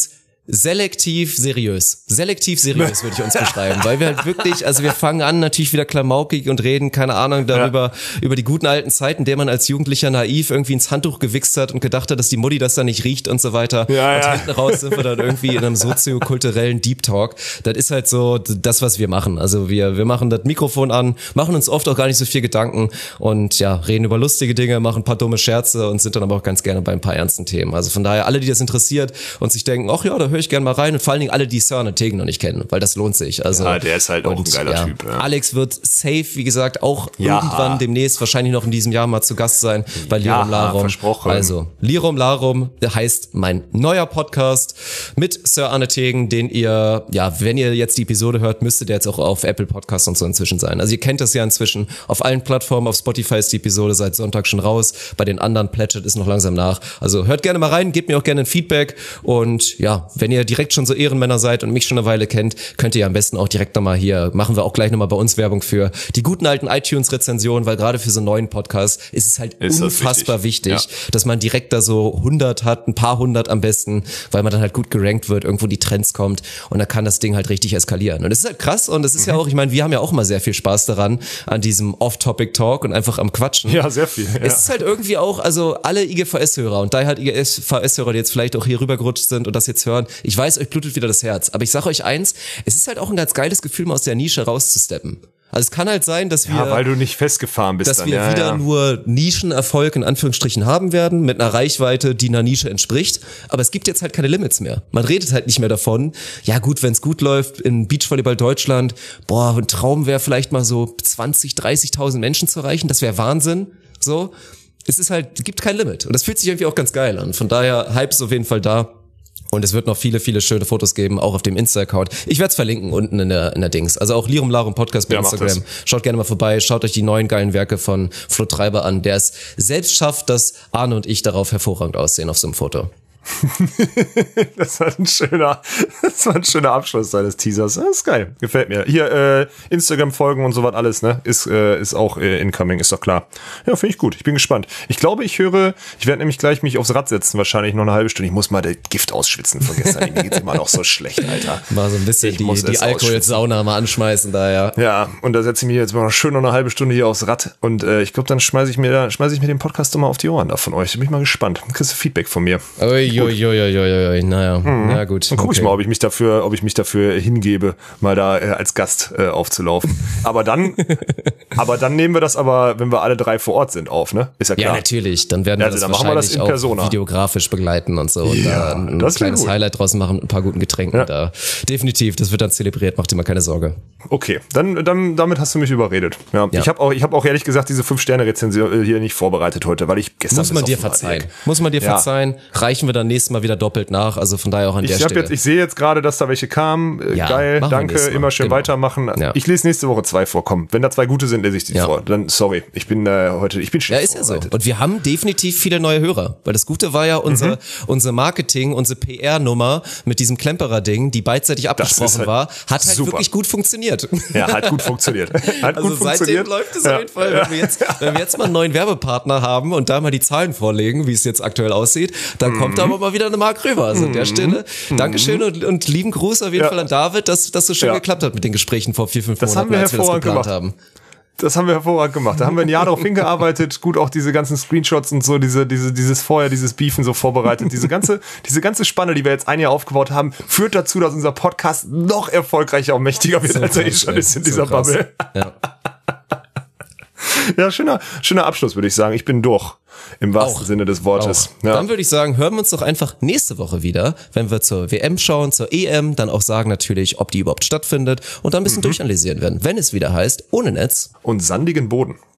selektiv seriös. Selektiv seriös würde ich uns beschreiben, weil wir halt wirklich, also wir fangen an natürlich wieder klamaukig und reden, keine Ahnung, darüber, ja. über die guten alten Zeiten, in der man als Jugendlicher naiv irgendwie ins Handtuch gewichst hat und gedacht hat, dass die Mutti das da nicht riecht und so weiter. Ja, und ja. hinten raus sind wir dann irgendwie in einem soziokulturellen Deep Talk. Das ist halt so das, was wir machen. Also wir, wir machen das Mikrofon an, machen uns oft auch gar nicht so viel Gedanken und ja, reden über lustige Dinge, machen ein paar dumme Scherze und sind dann aber auch ganz gerne bei ein paar ernsten Themen. Also von daher, alle, die das interessiert und sich denken, ach ja, da höre ich gerne mal rein, und vor allen Dingen alle, die Sir Arne Tegen noch nicht kennen, weil das lohnt sich. Also, ja, der ist halt auch ein geiler ja, Typ. Ja. Alex wird safe, wie gesagt, auch ja. irgendwann demnächst, wahrscheinlich noch in diesem Jahr mal zu Gast sein bei Lirum ja, Larum. Versprochen. Also, Lirum Larum heißt mein neuer Podcast mit Sir Arne Tegen, den ihr, ja, wenn ihr jetzt die Episode hört, müsste der jetzt auch auf Apple Podcasts und so inzwischen sein. Also ihr kennt das ja inzwischen auf allen Plattformen, auf Spotify ist die Episode seit Sonntag schon raus, bei den anderen plätschert es noch langsam nach. Also hört gerne mal rein, gebt mir auch gerne ein Feedback und ja, wenn ihr direkt schon so Ehrenmänner seid und mich schon eine Weile kennt, könnt ihr ja am besten auch direkt nochmal hier, machen wir auch gleich nochmal bei uns Werbung für die guten alten iTunes-Rezensionen, weil gerade für so einen neuen Podcast ist es halt ist unfassbar wichtig, wichtig ja. dass man direkt da so hundert hat, ein paar hundert am besten, weil man dann halt gut gerankt wird, irgendwo die Trends kommt und dann kann das Ding halt richtig eskalieren. Und das ist halt krass und das ist mhm. ja auch, ich meine, wir haben ja auch immer sehr viel Spaß daran, an diesem Off-Topic-Talk und einfach am Quatschen. Ja, sehr viel. Ja. Es ist halt irgendwie auch, also alle I G V S-Hörer und da halt I G V S-Hörer, die jetzt vielleicht auch hier rübergerutscht sind und das jetzt hören, ich weiß, euch blutet wieder das Herz, aber ich sag euch eins, es ist halt auch ein ganz geiles Gefühl, mal aus der Nische rauszusteppen. Also es kann halt sein, dass wir, ja, weil du nicht festgefahren bist, dass dann. wir ja, wieder ja. nur Nischenerfolg in Anführungsstrichen haben werden, mit einer Reichweite, die einer Nische entspricht. Aber es gibt jetzt halt keine Limits mehr. Man redet halt nicht mehr davon. Ja gut, wenn es gut läuft in Beachvolleyball Deutschland, boah, ein Traum wäre vielleicht mal so zwanzig, dreißigtausend Menschen zu erreichen. Das wäre Wahnsinn. So, es ist halt, es gibt kein Limit. Und das fühlt sich irgendwie auch ganz geil an. Von daher, Hype ist auf jeden Fall da. Und es wird noch viele, viele schöne Fotos geben, auch auf dem Insta-Account. Ich werde es verlinken unten in der, in der Dings. Also auch Lirum Larum Podcast bei ja, Instagram. Schaut gerne mal vorbei, schaut euch die neuen geilen Werke von Flo Treiber an, der es selbst schafft, dass Arne und ich darauf hervorragend aussehen auf so einem Foto. Das war ein schöner, das war ein schöner Abschluss deines Teasers. Das ist geil, gefällt mir. Hier äh, Instagram folgen und so was alles, ne, ist äh, ist auch äh, incoming, ist doch klar. Ja, finde ich gut. Ich bin gespannt. Ich glaube, ich höre, ich werde nämlich gleich mich aufs Rad setzen, wahrscheinlich noch eine halbe Stunde. Ich muss mal das Gift ausschwitzen von gestern. Mir geht's immer noch so schlecht, Alter. Mal so ein bisschen ich die, die Alkoholsauna mal anschmeißen da, ja. Ja, und da setze ich mich jetzt mal schön noch eine halbe Stunde hier aufs Rad und äh, ich glaube, dann schmeiße ich mir da, schmeiße ich mir den Podcast mal auf die Ohren da von euch. Da bin ich mal gespannt. Dann kriegst du Feedback von mir. Ui. Uiuiuiui, naja, mhm. na gut. Dann guck okay. ich mal, ob ich mich dafür, ob ich mich dafür hingebe, mal da äh, als Gast äh, aufzulaufen. Aber dann, aber dann nehmen wir das aber, wenn wir alle drei vor Ort sind, auf, ne? Ist ja klar. Ja, natürlich. Dann werden wir also, das dann wahrscheinlich machen wir das in auch Persona. videografisch begleiten und so. Und ja, da ein kleines Highlight draus machen mit ein paar guten Getränken. Ja. Da. Definitiv, das wird dann zelebriert, macht dir mal keine Sorge. Okay, dann, dann damit hast du mich überredet. Ja, ja. Ich habe auch, ich habe auch ehrlich gesagt diese fünf Sterne Rezension hier nicht vorbereitet heute, weil ich gestern muss man dir verzeihen. Muss man dir ja. verzeihen. Reichen wir dann nächstes Mal wieder doppelt nach. Also von daher auch an ich der hab Stelle. Jetzt, ich sehe jetzt gerade, dass da welche kamen. Ja, geil, danke, immer schön genau. weitermachen. Ja. Ich lese nächste Woche zwei vor. Komm, wenn da zwei gute sind, lese ich die ja. vor. Dann sorry, ich bin äh, heute, ich bin schlecht. Ja, ist ja so. Und wir haben definitiv viele neue Hörer, weil das Gute war ja unser mhm. unser Marketing, unsere P R-Nummer mit diesem Klemperer-Ding, die beidseitig abgesprochen halt war, hat halt super. wirklich gut funktioniert. Ja, hat gut funktioniert. Hat also gut seitdem funktioniert. läuft es ja. auf jeden Fall. Wenn wir, jetzt, wenn wir jetzt mal einen neuen Werbepartner haben und da mal die Zahlen vorlegen, wie es jetzt aktuell aussieht, dann mhm. kommt da aber mal wieder eine Mark rüber. Also an der Stelle, mhm. Dankeschön und, und lieben Gruß auf jeden ja. Fall an David, dass das so schön ja. geklappt hat mit den Gesprächen vor vier, fünf das Monaten, haben wir als wir das geplant gemacht. haben. Das haben wir hervorragend gemacht. Da haben wir ein Jahr darauf hingearbeitet, gut auch diese ganzen Screenshots und so, diese, diese, dieses vorher, dieses Beefen so vorbereitet. Diese ganze, diese ganze Spanne, die wir jetzt ein Jahr aufgebaut haben, führt dazu, dass unser Podcast noch erfolgreicher und mächtiger wird, so als er eh schon ist in dieser so Bubble. Ja. Ja, schöner, schöner Abschluss, würde ich sagen. Ich bin durch. Im wahrsten auch, Sinne des Wortes. Ja. Dann würde ich sagen, hören wir uns doch einfach nächste Woche wieder, wenn wir zur W M schauen, zur E M, dann auch sagen natürlich, ob die überhaupt stattfindet und dann ein bisschen mhm. durchanalysieren werden, wenn es wieder heißt, ohne Netz und sandigen Boden.